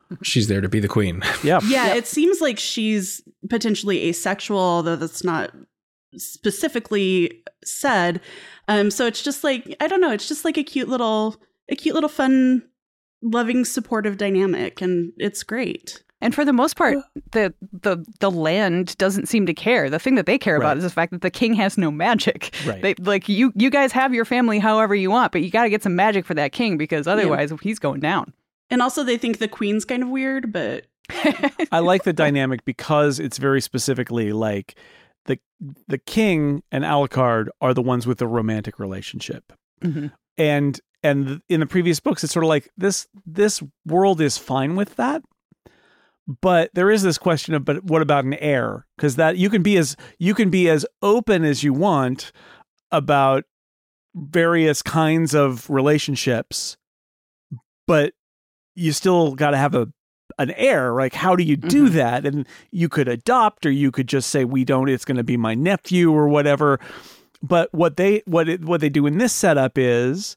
she's there to be the queen. Yeah. Yeah, it seems like she's potentially asexual, although that's not specifically said. So it's just like, I don't know, it's just like a cute little fun, loving, supportive dynamic, and it's great. And for the most part, the land doesn't seem to care. The thing that they care about is the fact that the king has no magic. Right. They, like you guys have your family however you want, but you got to get some magic for that king because otherwise he's going down. And also they think the queen's kind of weird, but I like the dynamic because it's very specifically like the king and Alucard are the ones with the romantic relationship. Mm-hmm. And in the previous books, it's sort of like this world is fine with that. But there is this question of, but what about an heir? Because that you can be as open as you want about various kinds of relationships, but you still got to have an heir. Like, how do you do that? And you could adopt, or you could just say, we don't. It's going to be my nephew or whatever. But what they do in this setup is,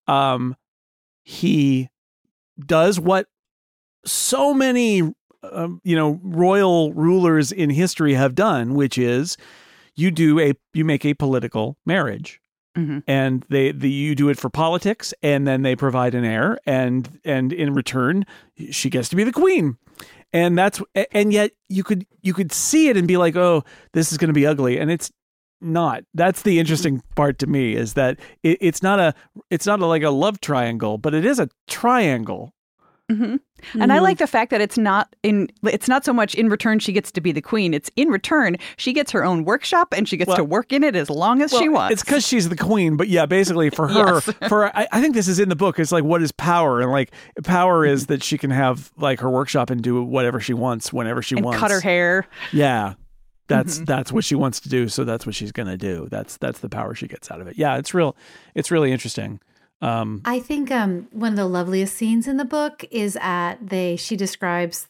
he does what so many royal rulers in history have done, which is you make a political marriage, and you do it for politics, and then they provide an heir, and in return she gets to be the queen, and yet you could see it and be like, oh, this is going to be ugly, and it's not. That's the interesting part to me, is that it's not like a love triangle, but it is a triangle. Mm-hmm. And I like the fact that it's not so much in return she gets to be the queen. It's in return she gets her own workshop and she gets to work in it as long as she wants. It's because she's the queen, but yeah, basically for her, I think this is in the book. It's like, what is power? And like, power is that she can have like her workshop and do whatever she wants whenever she wants. Cut her hair. Yeah. That's what she wants to do, so that's what she's going to do. That's the power she gets out of it. Yeah, it's really interesting. I think one of the loveliest scenes in the book is she describes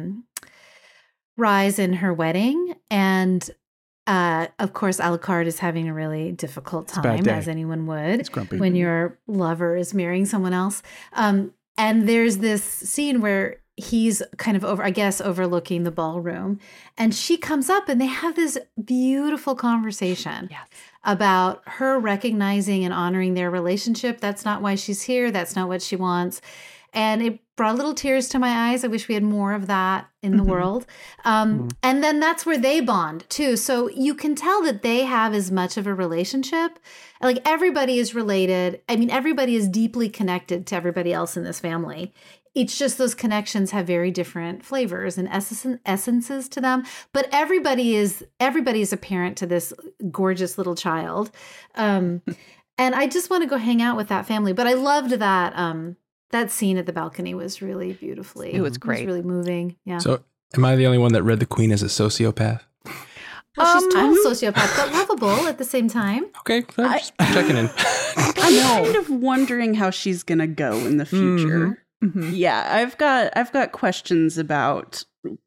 Rise in her wedding, and of course Alucard is having a really difficult time, as anyone would. It's grumpy when your lover is marrying someone else. And there's this scene where he's kind of overlooking the ballroom, and she comes up and they have this beautiful conversation about her recognizing and honoring their relationship. That's not why she's here. That's not what she wants. And it brought little tears to my eyes. I wish we had more of that in the world. And then that's where they bond too. So you can tell that they have as much of a relationship. Like, everybody is related. I mean, everybody is deeply connected to everybody else in this family. It's just those connections have very different flavors and essences to them. But everybody is a parent to this gorgeous little child. And I just want to go hang out with that family. But I loved that that scene at the balcony was really beautifully. It was great. It was really moving. Yeah. So am I the only one that read the queen as a sociopath? Well, she's total sociopath, but lovable at the same time. Okay, I'm just checking in. I'm kind of wondering how she's going to go in the future. Yeah, I've got questions about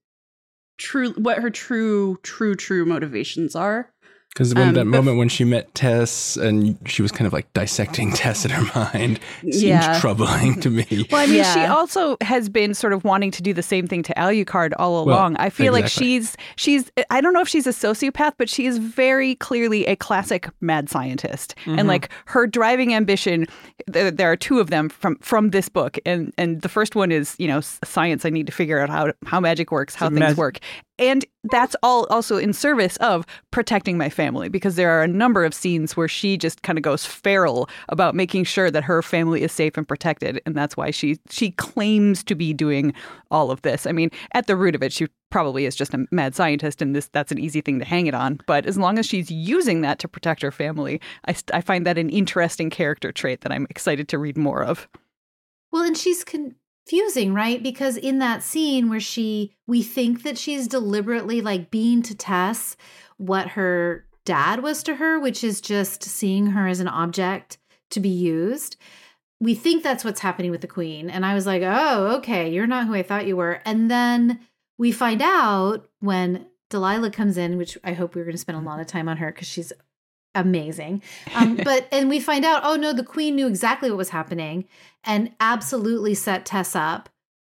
what her true motivations are. Because that moment when she met Tess and she was kind of like dissecting Tess in her mind seems troubling to me. Well, I mean, she also has been sort of wanting to do the same thing to Alucard all along. I feel like she's I don't know if she's a sociopath, but she is very clearly a classic mad scientist. And like, her driving ambition, there are two of them from this book. And the first one is, science. I need to figure out how magic works, how things work. And that's all also in service of protecting my family, because there are a number of scenes where she just kind of goes feral about making sure that her family is safe and protected. And that's why she claims to be doing all of this. I mean, at the root of it, she probably is just a mad scientist, and that's an easy thing to hang it on. But as long as she's using that to protect her family, I find that an interesting character trait that I'm excited to read more of. Well, and she's confusing, right? Because in that scene where we think that she's deliberately like being to Tess what her dad was to her, which is just seeing her as an object to be used. We think that's what's happening with the queen. And I was like, oh, okay, you're not who I thought you were. And then we find out when Delilah comes in, which I hope we're going to spend a lot of time on her because she's amazing. And we find out, oh no, the queen knew exactly what was happening and absolutely set Tess up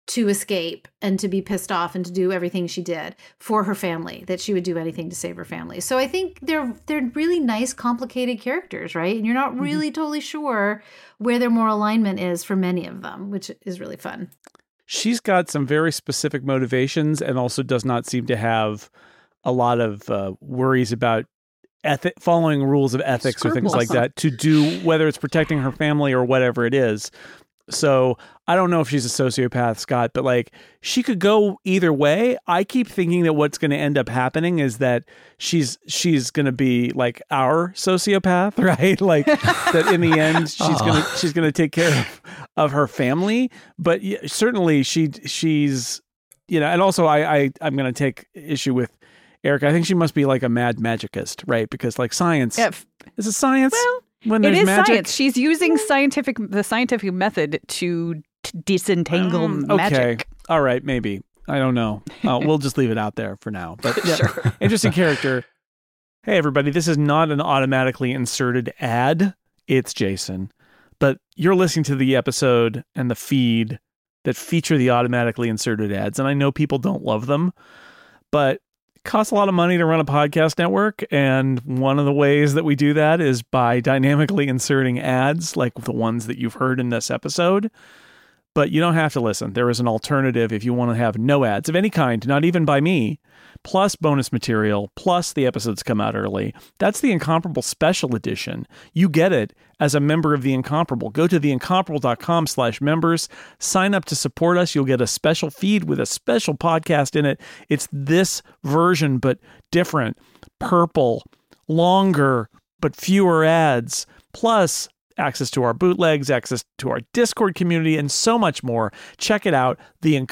to escape and to be pissed off and to do everything she did for her family, that she would do anything to save her family. So I think they're really nice, complicated characters, right? And you're not really totally sure where their moral alignment is for many of them, which is really fun. She's got some very specific motivations and also does not seem to have a lot of worries about following rules of ethics or things like that to do, whether it's protecting her family or whatever it is. So I don't know if she's a sociopath, Scott, but like she could go either way. I keep thinking that what's going to end up happening is that she's going to be like our sociopath, right? Like that in the end she's going to take care of her family. But certainly she's and also I'm going to take issue with Eric. I think she must be like a mad magicist, right? Because like science is it science? Well, when there's it is magic? science. She's using the scientific method to disentangle magic. Okay. All right. Maybe. I don't know. We'll just leave it out there for now. But yeah, Sure. Interesting character. Hey, everybody. This is not an automatically inserted ad. It's Jason. But you're listening to the episode and the feed that feature the automatically inserted ads. And I know people don't love them, but costs a lot of money to run a podcast network, and one of the ways that we do that is by dynamically inserting ads like the ones that you've heard in this episode. But you don't have to listen. There is an alternative if you want to have no ads of any kind, not even by me, plus bonus material, plus the episodes come out early. That's the Incomparable Special Edition. You get it as a member of The Incomparable. Go to theincomparable.com/members, sign up to support us. You'll get a special feed with a special podcast in it. It's this version, but different, purple, longer, but fewer ads, plus access to our bootlegs, access to our Discord community, and so much more. Check it out,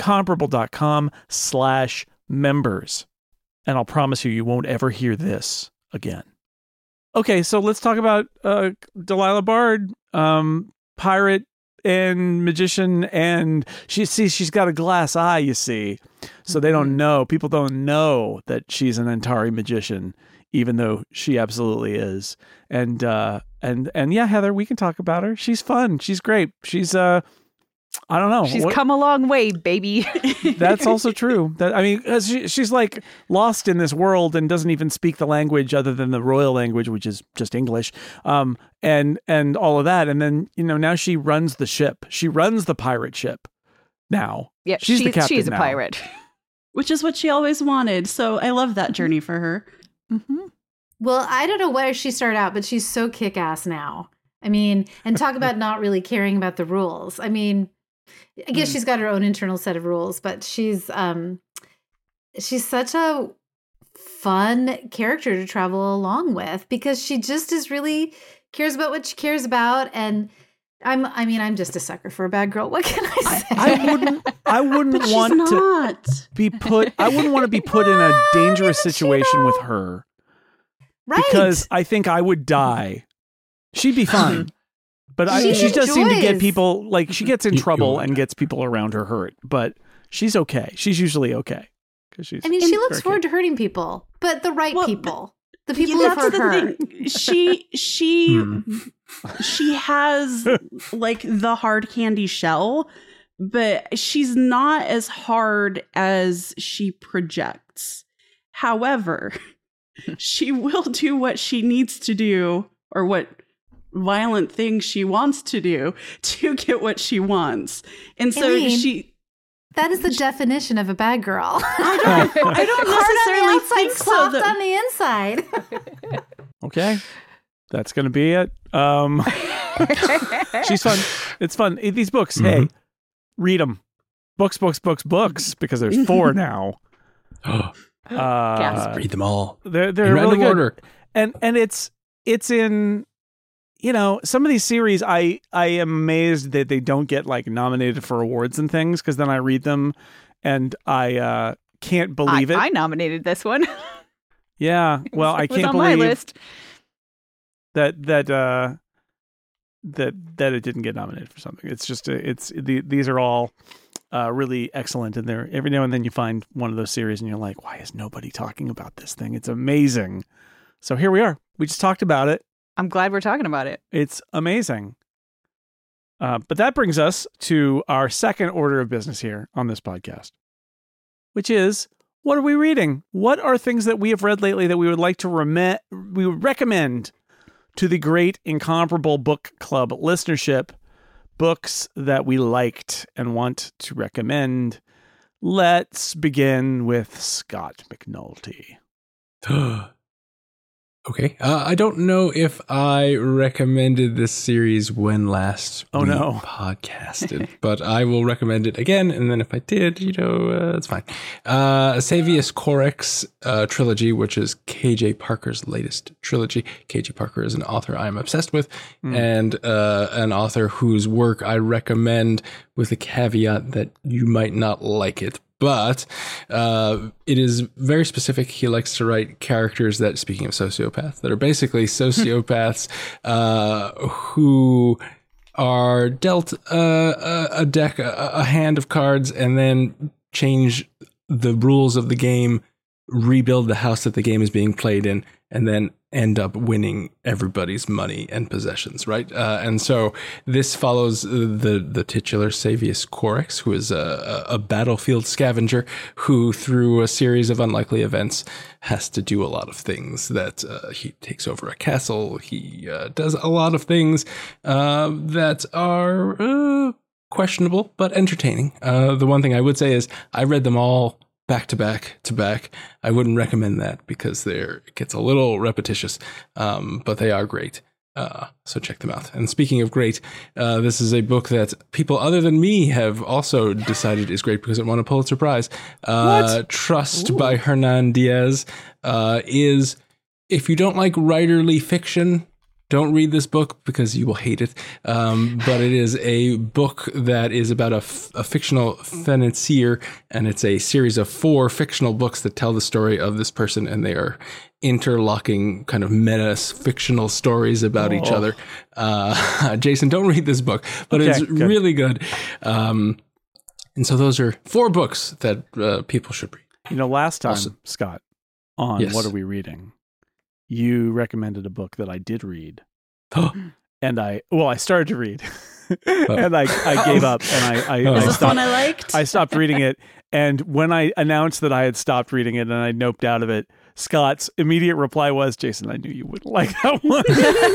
theincomparable.com/members. And I'll promise you won't ever hear this again. Okay, so let's talk about Delilah Bard, pirate and magician, and she's got a glass eye, you see. So they don't know, people don't know that she's an Antari magician, even though she absolutely is. And yeah, Heather, we can talk about her. She's fun. She's great. She's I don't know. She's come a long way, baby. That's also true. She's like lost in this world and doesn't even speak the language other than the royal language, which is just English. And all of that. And then, now she runs the ship. She runs the pirate ship now. Yeah, she's the captain she's a now. pirate. Which is what she always wanted. So I love that journey for her. Mm-hmm. Well, I don't know where she started out, but she's so kick-ass now. I mean, and talk about not really caring about the rules. I mean, I guess she's got her own internal set of rules, but she's such a fun character to travel along with because she just is cares about what she cares about. And I'm just a sucker for a bad girl. What can I say? I wouldn't want to be put in a dangerous situation with her. Right. Because I think I would die. She'd be fine. But she does seem to get people, like, she gets in trouble and gets people around her hurt. But she's okay. She's usually okay. She looks forward to hurting people, but the right people. The people who hurt her. She has, like, the hard candy shell, but she's not as hard as she projects. However, she will do what she needs to do, or what violent things she wants to do to get what she wants. And so that is the definition of a bad girl. I don't necessarily think so. Soft on the inside. Okay. That's going to be it. She's fun. It's fun. These books, hey, read them. Books, because there's 4 now. Read them all. They're in really random good. order. And it's in, some of these series, I am amazed that they don't get like nominated for awards and things, because then I read them and I can't believe it. I nominated this one. Yeah, well, I can't on believe my list. that it didn't get nominated for something. It's just these are all really excellent, and they're every now and then you find one of those series and you're like, why is nobody talking about this thing? It's amazing. So here we are. We just talked about it. I'm glad we're talking about it. It's amazing. But that brings us to our second order of business here on this podcast, which is, what are we reading? What are things that we have read lately that we would like to we would recommend to the great incomparable book club listenership? Books that we liked and want to recommend. Let's begin with Scott McNulty. Okay. I don't know if I recommended this series when last we podcasted, but I will recommend it again. And then if I did, it's fine. Savius Corex trilogy, which is KJ Parker's latest trilogy. KJ Parker is an author I'm obsessed with and an author whose work I recommend with the caveat that you might not like it. But it is very specific. He likes to write characters that, speaking of sociopaths, that are basically sociopaths who are dealt a deck, a hand of cards, and then change the rules of the game, rebuild the house that the game is being played in, and then end up winning everybody's money and possessions, right? And so this follows the titular Savius Corex, who is a battlefield scavenger who, through a series of unlikely events, has to do a lot of things. That he takes over a castle. He does a lot of things that are questionable but entertaining. The one thing I would say is I read them all back to back. I wouldn't recommend that because it gets a little repetitious, but they are great. So check them out. And speaking of great, this is a book that people other than me have also decided is great because it won a Pulitzer Prize. Trust by Hernan Diaz is, if you don't like writerly fiction, don't read this book because you will hate it. But it is a book that is about a fictional financier, and it's a series of 4 fictional books that tell the story of this person, and they are interlocking kind of meta fictional stories about each other. Jason, don't read this book, but it's really good. And so those are 4 books that people should read. Last time, Scott, on What Are We Reading? You recommended a book that I did read, and I started to read, and I gave up, and I Is this one I liked? I stopped reading it, and when I announced that I had stopped reading it and I noped out of it, Scott's immediate reply was, "Jason, I knew you wouldn't like that one."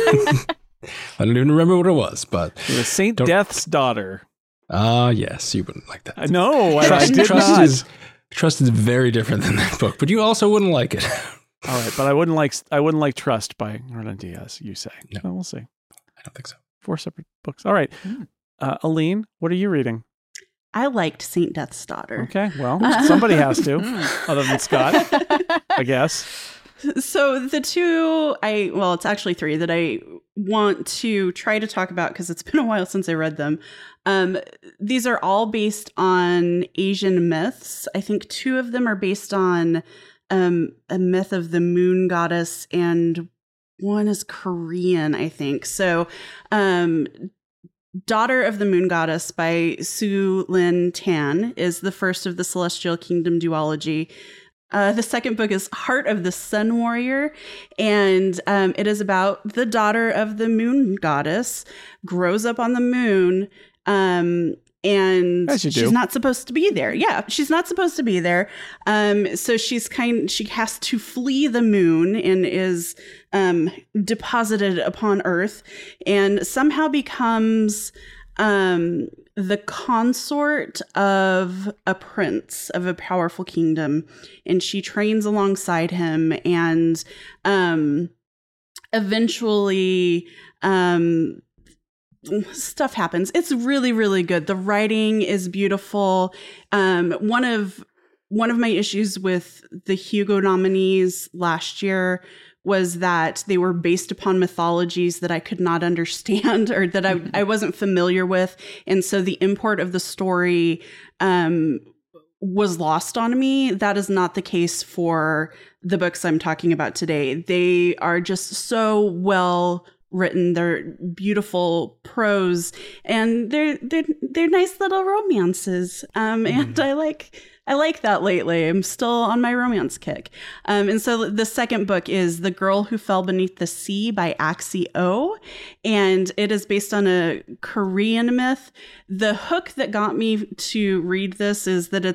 I don't even remember what it was, but it was Saint Death's Daughter. Yes, you wouldn't like that. No, I did not. Trust is very different than that book, but you also wouldn't like it. All right, but I wouldn't like Trust by Hernan Diaz, you say. No. Well, we'll see. I don't think so. 4 separate books. All right. Aline, what are you reading? I liked Saint Death's Daughter. Okay, well, somebody has to, other than Scott, I guess. So the 2, it's actually 3 that I want to try to talk about because it's been a while since I read them. These are all based on Asian myths. I think 2 of them are based on a myth of the moon goddess, and one is Korean, I think. So, Daughter of the Moon Goddess by Su Lin Tan is the first of the Celestial Kingdom duology. The second book is Heart of the Sun Warrior, and it is about the daughter of the moon goddess, grows up on the moon, and she's not supposed to be there. Yeah, she's not supposed to be there. So she has to flee the moon and is deposited upon Earth, and somehow becomes the consort of a prince of a powerful kingdom, and she trains alongside him, and eventually stuff happens. It's really, really good. The writing is beautiful. One of my issues with the Hugo nominees last year was that they were based upon mythologies that I could not understand or that I wasn't familiar with. And so the import of the story was lost on me. That is not the case for the books I'm talking about today. They are just so well written. They're beautiful prose, and they're nice little romances. And I like that lately. I'm still on my romance kick. And so the second book is The Girl Who Fell Beneath the Sea by Axie O. And it is based on a Korean myth. The hook that got me to read this is that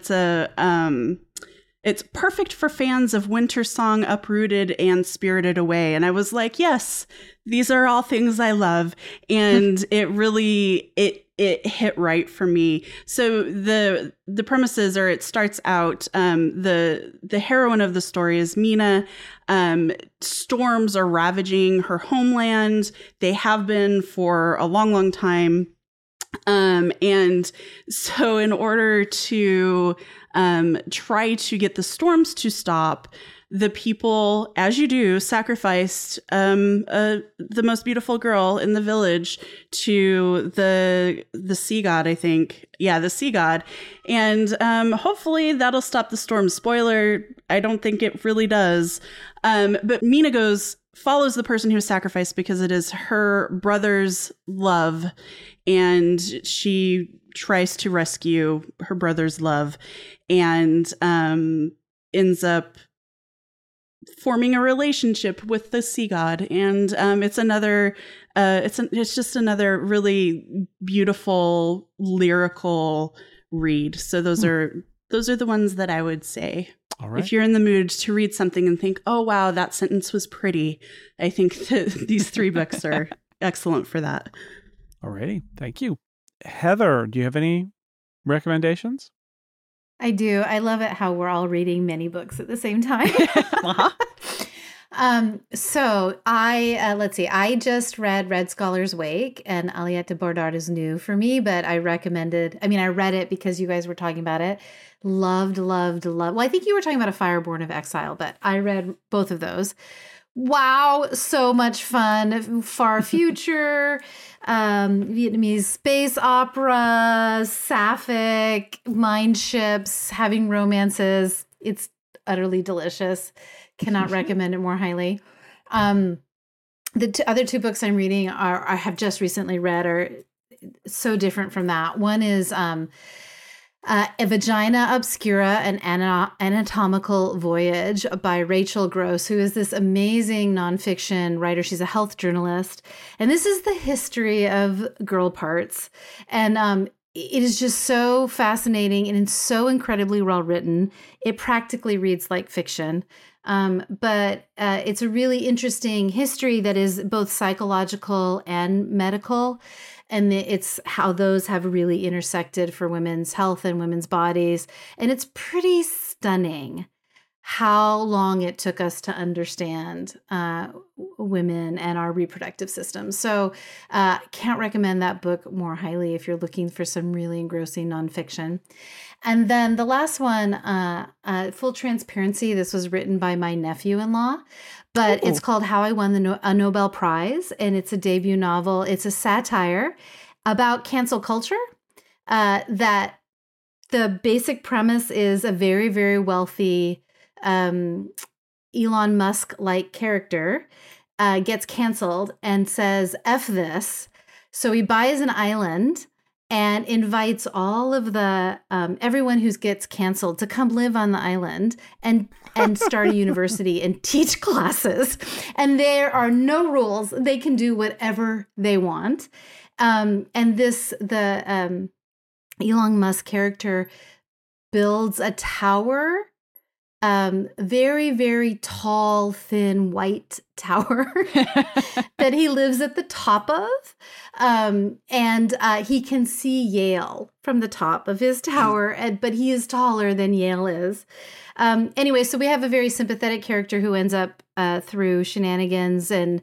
it's perfect for fans of Winter Song, Uprooted, and Spirited Away. And I was like, yes, these are all things I love. And it really, it hit right for me. So the premises are, it starts out, the heroine of the story is Mina. Storms are ravaging her homeland. They have been for a long, long time. And so in order to try to get the storms to stop, the people, as you do, sacrificed the most beautiful girl in the village to the sea god, I think. Yeah, the sea god. And hopefully that'll stop the storm. Spoiler, I don't think it really does. But Mina follows the person who was sacrificed because it is her brother's love, and she tries to rescue her brother's love, and ends up forming a relationship with the sea god. And it's another it's just another really beautiful lyrical read. So those are the ones that I would say. All right. If you're in the mood to read something and think, oh wow, that sentence was pretty, I think that these 3 books are excellent for that. Alrighty, thank you. Heather, do you have any recommendations? I do. I love it how we're all reading many books at the same time. So let's see. I just read Red Scholar's Wake, and Aliette de Bodard is new for me, but I read it because you guys were talking about it. Loved. Well, I think you were talking about A Fire Born of Exile, but I read both of those. Wow, so much fun. Far future, Vietnamese space opera, sapphic, mind ships, having romances. It's utterly delicious. Cannot recommend it more highly. The other 2 books I'm reading I have just recently read are so different from that. One is A Vagina Obscura, an Anatomical Voyage by Rachel Gross, who is this amazing nonfiction writer. She's a health journalist. And this is the history of girl parts. And it is just so fascinating and it's so incredibly well written. It practically reads like fiction. But it's a really interesting history that is both psychological and medical. And it's how those have really intersected for women's health and women's bodies. And it's pretty stunning how long it took us to understand women and our reproductive systems. So can't recommend that book more highly if you're looking for some really engrossing nonfiction. And then the last one, full transparency, this was written by my nephew-in-law, but it's called How I Won a Nobel Prize, and it's a debut novel. It's a satire about cancel culture, that the basic premise is a very, very wealthy Elon Musk-like character gets canceled and says, F this. So he buys an island and invites all of the everyone who gets canceled to come live on the island and start a university and teach classes. And there are no rules. They can do whatever they want. And the Elon Musk character builds a tower, very, very tall, thin, white tower that he lives at the top of. And he can see Yale from the top of his tower, but he is taller than Yale is. Anyway, so we have a very sympathetic character who ends up through shenanigans and,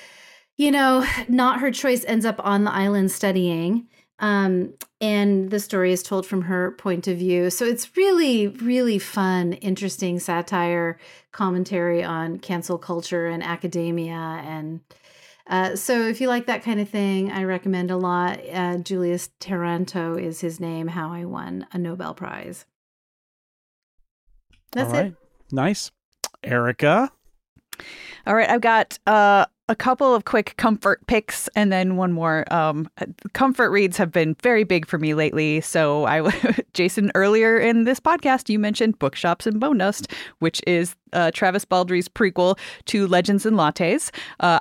not her choice, ends up on the island studying. And the story is told from her point of view. So it's really, really fun, interesting satire, commentary on cancel culture and academia. And so if you like that kind of thing, I recommend a lot. Julius Taranto is his name, How I Won a Nobel Prize. That's it. Nice. Erica? All right. I've got a couple of quick comfort picks and then one more. Comfort reads have been very big for me lately. So Jason, earlier in this podcast, you mentioned Bookshops and Bone Dust, which is Travis Baldry's prequel to Legends and Lattes.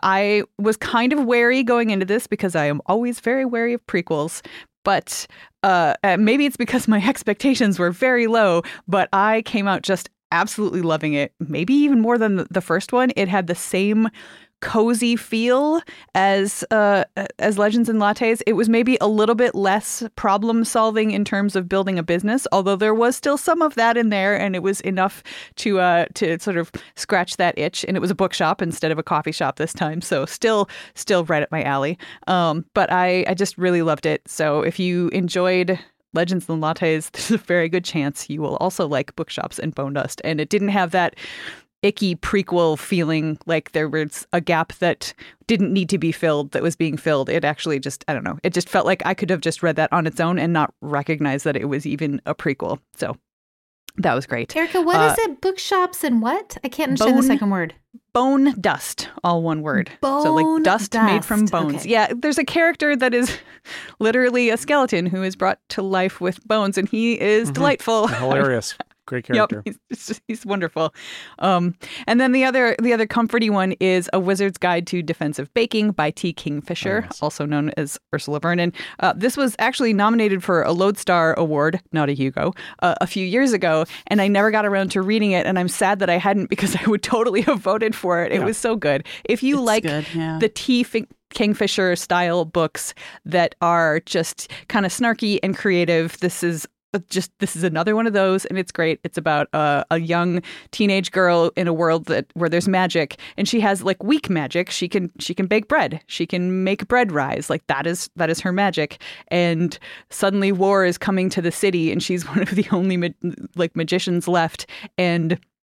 I was kind of wary going into this because I am always very wary of prequels. But maybe it's because my expectations were very low, but I came out just absolutely loving it. Maybe even more than the first one. It had the same cozy feel as Legends and Lattes. It was maybe a little bit less problem solving in terms of building a business, although there was still some of that in there, and it was enough to sort of scratch that itch. And it was a bookshop instead of a coffee shop this time, so still right up my alley. But I just really loved it. So if you enjoyed Legends and Lattes, there's a very good chance you will also like Bookshops and Bone Dust. And it didn't have that icky prequel feeling like there was a gap that didn't need to be filled that was being filled. It actually just, I don't know, it just felt like I could have just read that on its own and not recognize that it was even a prequel. So that was great. Erica, what is it? Bookshops and what? I can't understand the second word. Bone dust, all one word. So like dust made from bones. Okay. Yeah, there's a character that is literally a skeleton who is brought to life with bones, and he is delightful. Hilarious. Great character. Yep, he's wonderful. And then the other comforty one is A Wizard's Guide to Defensive Baking by T. Kingfisher, also known as Ursula Vernon. This was actually nominated for a Lodestar Award, not a Hugo, a few years ago, and I never got around to reading it, and I'm sad that I hadn't because I would totally have voted for it. It was so good. If you like the T. Kingfisher style books that are just kind of snarky and creative, this is another one of those, and it's great. It's about a young teenage girl in a world where there's magic, and she has like weak magic. She can bake bread. She can make bread rise. Like that is her magic. And suddenly war is coming to the city, and she's one of the only magicians left. And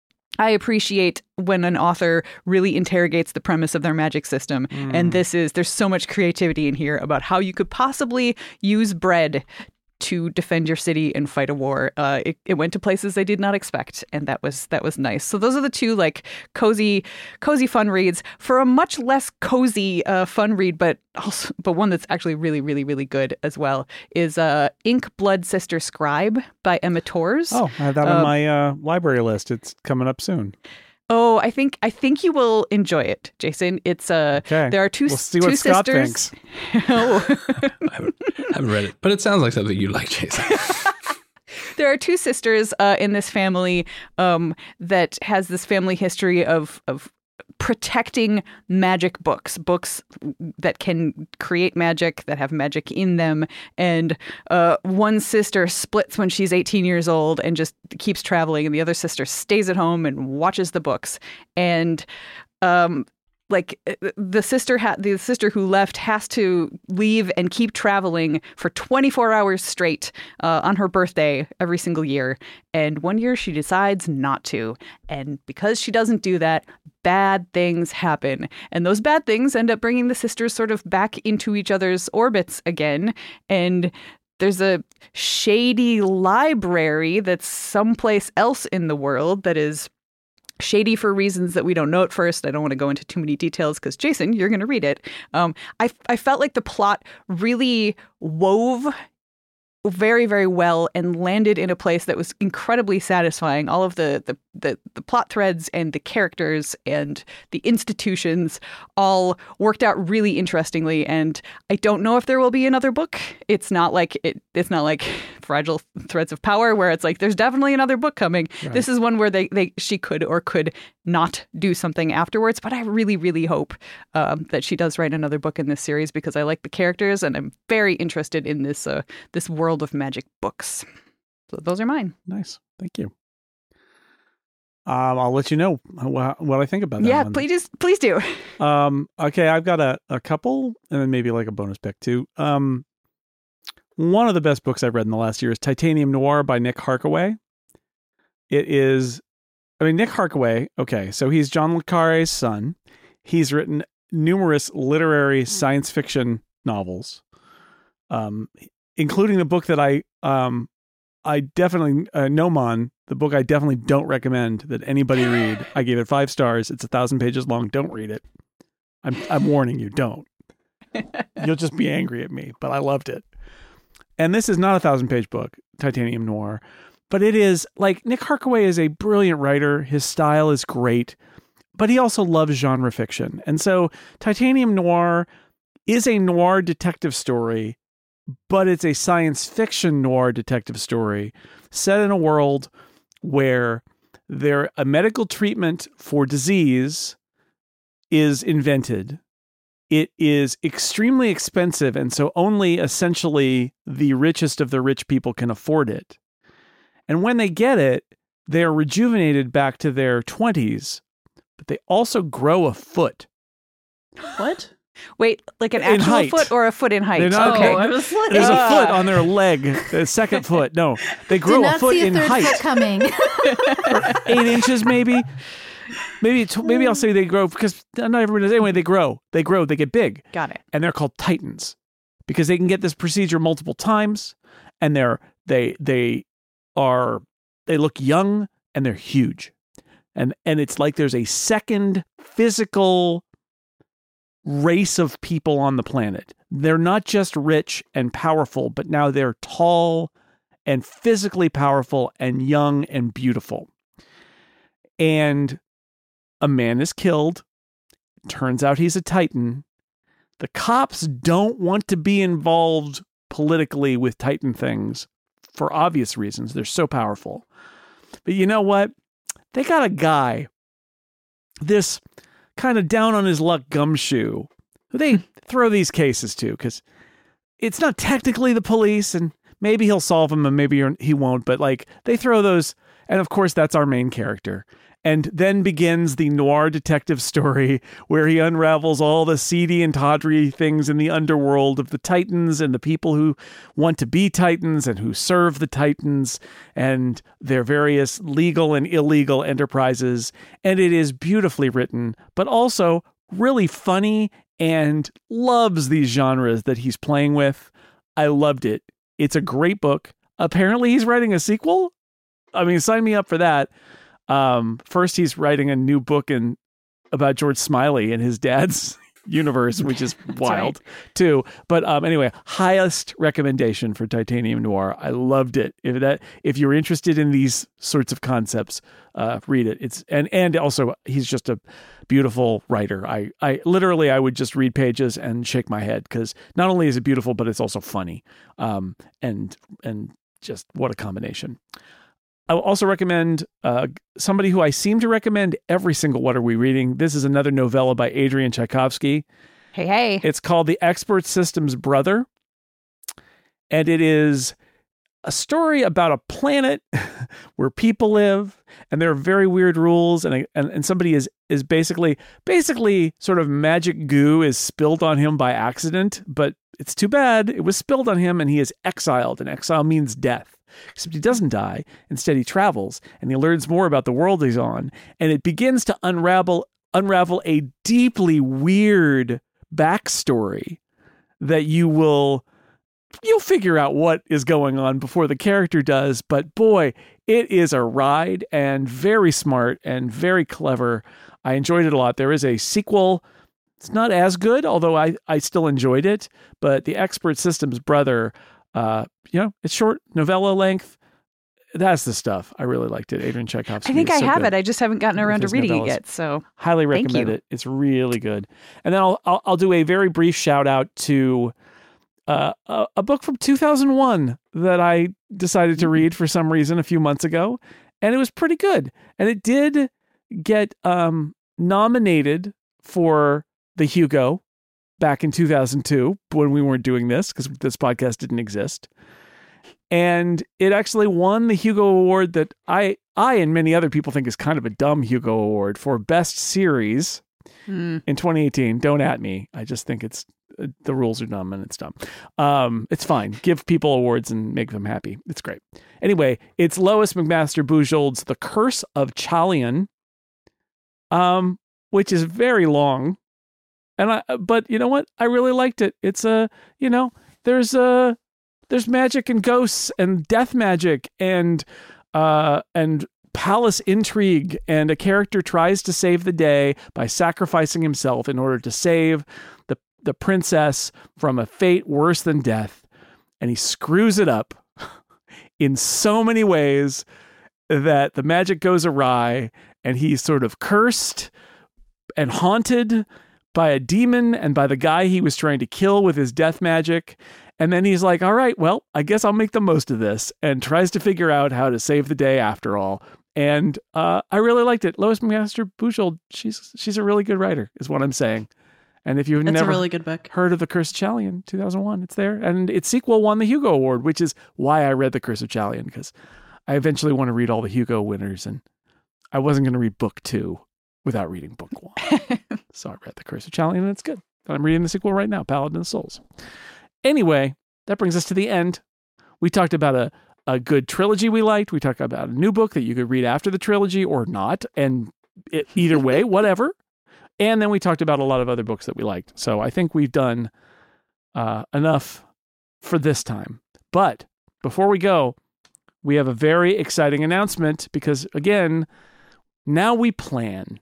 I appreciate when an author really interrogates the premise of their magic system. And there's so much creativity in here about how you could possibly use bread to defend your city and fight a war. It went to places I did not expect, and that was nice. So those are the two like cozy fun reads. For a much less cozy fun read, but one that's actually really, really, really good as well is Ink Blood Sister Scribe by Emma Torres. Oh, I have that on my library list. It's coming up soon. Oh, I think you will enjoy it, Jason. It's okay. There are two. We'll see what Scott sisters. thinks. I haven't read it, but it sounds like something you like, Jason. There are two sisters in this family that has this family history of protecting magic books that can create magic, that have magic in them. And one sister splits when she's 18 years old and just keeps traveling, and the other sister stays at home and watches the books. And the sister who left has to leave and keep traveling for 24 hours straight on her birthday every single year. And one year she decides not to. And because she doesn't do that, bad things happen. And those bad things end up bringing the sisters sort of back into each other's orbits again. And there's a shady library that's someplace else in the world that is shady for reasons that we don't know at first. I don't want to go into too many details because, Jason, you're going to read it. I felt like the plot really wove very, very well and landed in a place that was incredibly satisfying. All of the plot threads and the characters and the institutions all worked out really interestingly. And I don't know if there will be another book. It's not like Fragile Threads of Power, where it's like there's definitely another book coming. Right. This is one where she could or could not do something afterwards. But I really, really hope that she does write another book in this series because I like the characters and I'm very interested in this world of magic books. So those are mine. Nice. Thank you. I'll let you know what I think about that. Yeah, one. please do. Okay, I've got a couple and then maybe like a bonus pick too. One of the best books I've read in the last year is Titanium Noir by Nick Harkaway. Nick Harkaway, okay, so he's John le Carré's son. He's written numerous literary science fiction novels, including the book that I definitely, Nomon, the book I definitely don't recommend that anybody read. I gave it 5 stars. It's 1,000 pages long. Don't read it. I'm warning you, don't. You'll just be angry at me, but I loved it. And this is not a 1,000-page book, Titanium Noir, but it is, like, Nick Harkaway is a brilliant writer. His style is great, but he also loves genre fiction. And so Titanium Noir is a noir detective story, but it's a science fiction noir detective story set in a world where a medical treatment for disease is invented. It is extremely expensive, and so only essentially the richest of the rich people can afford it. And when they get it, they are rejuvenated back to their 20s, but they also grow a foot. What? Wait, like an In actual height. foot or a foot in height? They're not, Okay. I was like, There's a foot on their leg, the second foot. No, they Did grow a not foot see a in third height. foot coming. 8 inches, maybe. Maybe I'll say they grow, because not everybody does. Anyway, they grow, they get big. Got it. And they're called Titans because they can get this procedure multiple times, and they look young and they're huge. And it's like there's a second physical race of people on the planet. They're not just rich and powerful, but now they're tall and physically powerful and young and beautiful. And a man is killed. Turns out he's a Titan. The cops don't want to be involved politically with Titan things for obvious reasons. They're so powerful. But you know what? They got a guy, this kind of down on his luck gumshoe, who they throw these cases to, because it's not technically the police, and maybe he'll solve them and maybe he won't, but like they throw those, and of course that's our main character. And then begins the noir detective story where he unravels all the seedy and tawdry things in the underworld of the Titans and the people who want to be Titans and who serve the Titans and their various legal and illegal enterprises. And it is beautifully written, but also really funny and loves these genres that he's playing with. I loved it. It's a great book. Apparently he's writing a sequel. I mean, sign me up for that. First, he's writing a new book about George Smiley and his dad's universe, which is wild too. But anyway, highest recommendation for Titanium Noir. I loved it. If you're interested in these sorts of concepts, read it. It's and also he's just a beautiful writer. I literally would just read pages and shake my head because not only is it beautiful, but it's also funny. And just what a combination. I will also recommend somebody who I seem to recommend every single What Are We Reading. This is another novella by Adrian Tchaikovsky. Hey. It's called The Expert System's Brother. And it is a story about a planet where people live and there are very weird rules. And somebody is basically sort of magic goo is spilled on him by accident, but it's too bad. It was spilled on him and he is exiled, and exile means death. Except he doesn't die. Instead, he travels and he learns more about the world he's on. And it begins to unravel a deeply weird backstory that you'll figure out what is going on before the character does. But boy, it is a ride and very smart and very clever. I enjoyed it a lot. There is a sequel. It's not as good, although I still enjoyed it. But The Expert System's Brother, it's short, novella length. That's the stuff. I really liked it. Adrian Tchaikovsky. I think I so have good it. I just haven't gotten around to his reading novellas. it yet. So highly thank recommend you. it. It's really good. And then I'll do a very brief shout out to a book from 2001 that I decided to read for some reason a few months ago, and it was pretty good. And it did get nominated for the Hugo back in 2002 when we weren't doing this because this podcast didn't exist. And it actually won the Hugo Award that I and many other people think is kind of a dumb Hugo Award for Best Series in 2018. Don't at me. I just think it's the rules are dumb and it's dumb. It's fine. Give people awards and make them happy. It's great. Anyway, it's Lois McMaster Bujold's The Curse of Chalian, which is very long. But you know what? I really liked it. It's there's magic and ghosts and death magic and palace intrigue, and a character tries to save the day by sacrificing himself in order to save the princess from a fate worse than death. And he screws it up in so many ways that the magic goes awry, and he's sort of cursed and haunted by a demon and by the guy he was trying to kill with his death magic. And then he's like, all right, well, I guess I'll make the most of this, and tries to figure out how to save the day after all. And I really liked it. Lois McMaster-Bujold, she's a really good writer, is what I'm saying. And if you've never a really good book. Heard of The Curse of Chalion, 2001, it's there. And its sequel won the Hugo Award, which is why I read The Curse of Chalion, because I eventually want to read all the Hugo winners, and I wasn't going to read book 2 without reading book 1. So I read The Curse of Chalion, and it's good. And I'm reading the sequel right now, Paladin of Souls. Anyway, that brings us to the end. We talked about a good trilogy we liked. We talked about a new book that you could read after the trilogy or not. And either way, whatever. And then we talked about a lot of other books that we liked. So I think we've done enough for this time. But before we go, we have a very exciting announcement because, again, now we plan.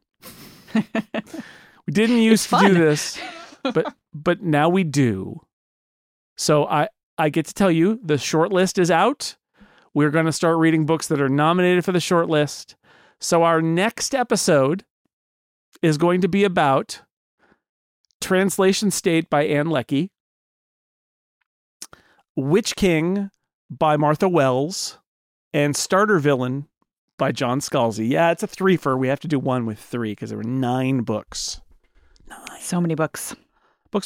We didn't used to do this, but now we do. So I get to tell you, the short list is out. We're going to start reading books that are nominated for the short list. So our next episode is going to be about Translation State by Ann Leckie, Witch King by Martha Wells, and Starter Villain by John Scalzi. Yeah, it's a threefer. We have to do one with 3 because there were 9 books. 9. So many books. Books.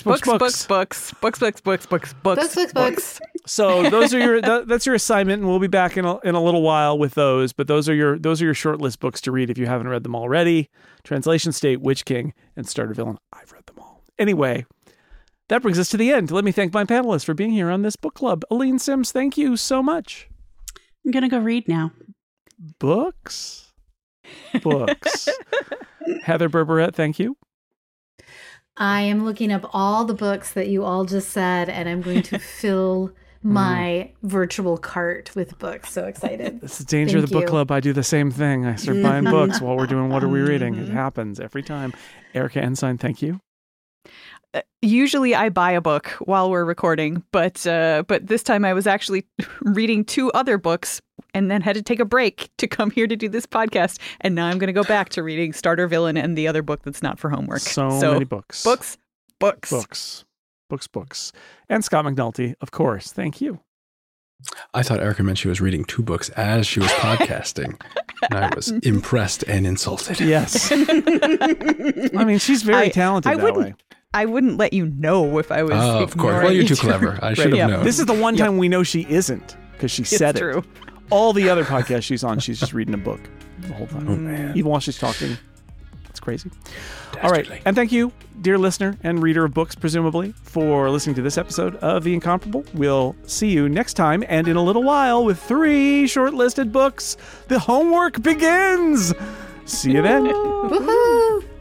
So those are that's your assignment, and we'll be back in a little while with those. But those are your short list books to read if you haven't read them already. Translation State, Witch King, and Starter Villain. I've read them all. Anyway, that brings us to the end. Let me thank my panelists for being here on this book club. Aline Sims, thank you so much. I'm gonna go read now. Books. Heather Berberette, thank you. I am looking up all the books that you all just said, and I'm going to fill my virtual cart with books. So excited. It's the danger of the book club. I do the same thing. I start buying books while we're doing What Are We Reading? It happens every time. Erica Ensign, thank you. Usually I buy a book while we're recording, but this time I was actually reading 2 other books and then had to take a break to come here to do this podcast. And now I'm going to go back to reading Starter Villain and the other book that's not for homework. So many books. Books. And Scott McNulty, of course. Thank you. I thought Erica meant she was reading 2 books as she was podcasting. And I was impressed and insulted. Yes. I mean, she's very talented that way. I wouldn't let you know if I was of course. Well, you're too clever. I should have known. This is the one time we know she isn't, because she said true. It. All the other podcasts she's on, she's just reading a book the whole time. Oh, man. Even while she's talking. It's crazy. All right. And thank you, dear listener and reader of books, presumably, for listening to this episode of The Incomparable. We'll see you next time and in a little while with 3 shortlisted books. The homework begins. See you then. Woohoo!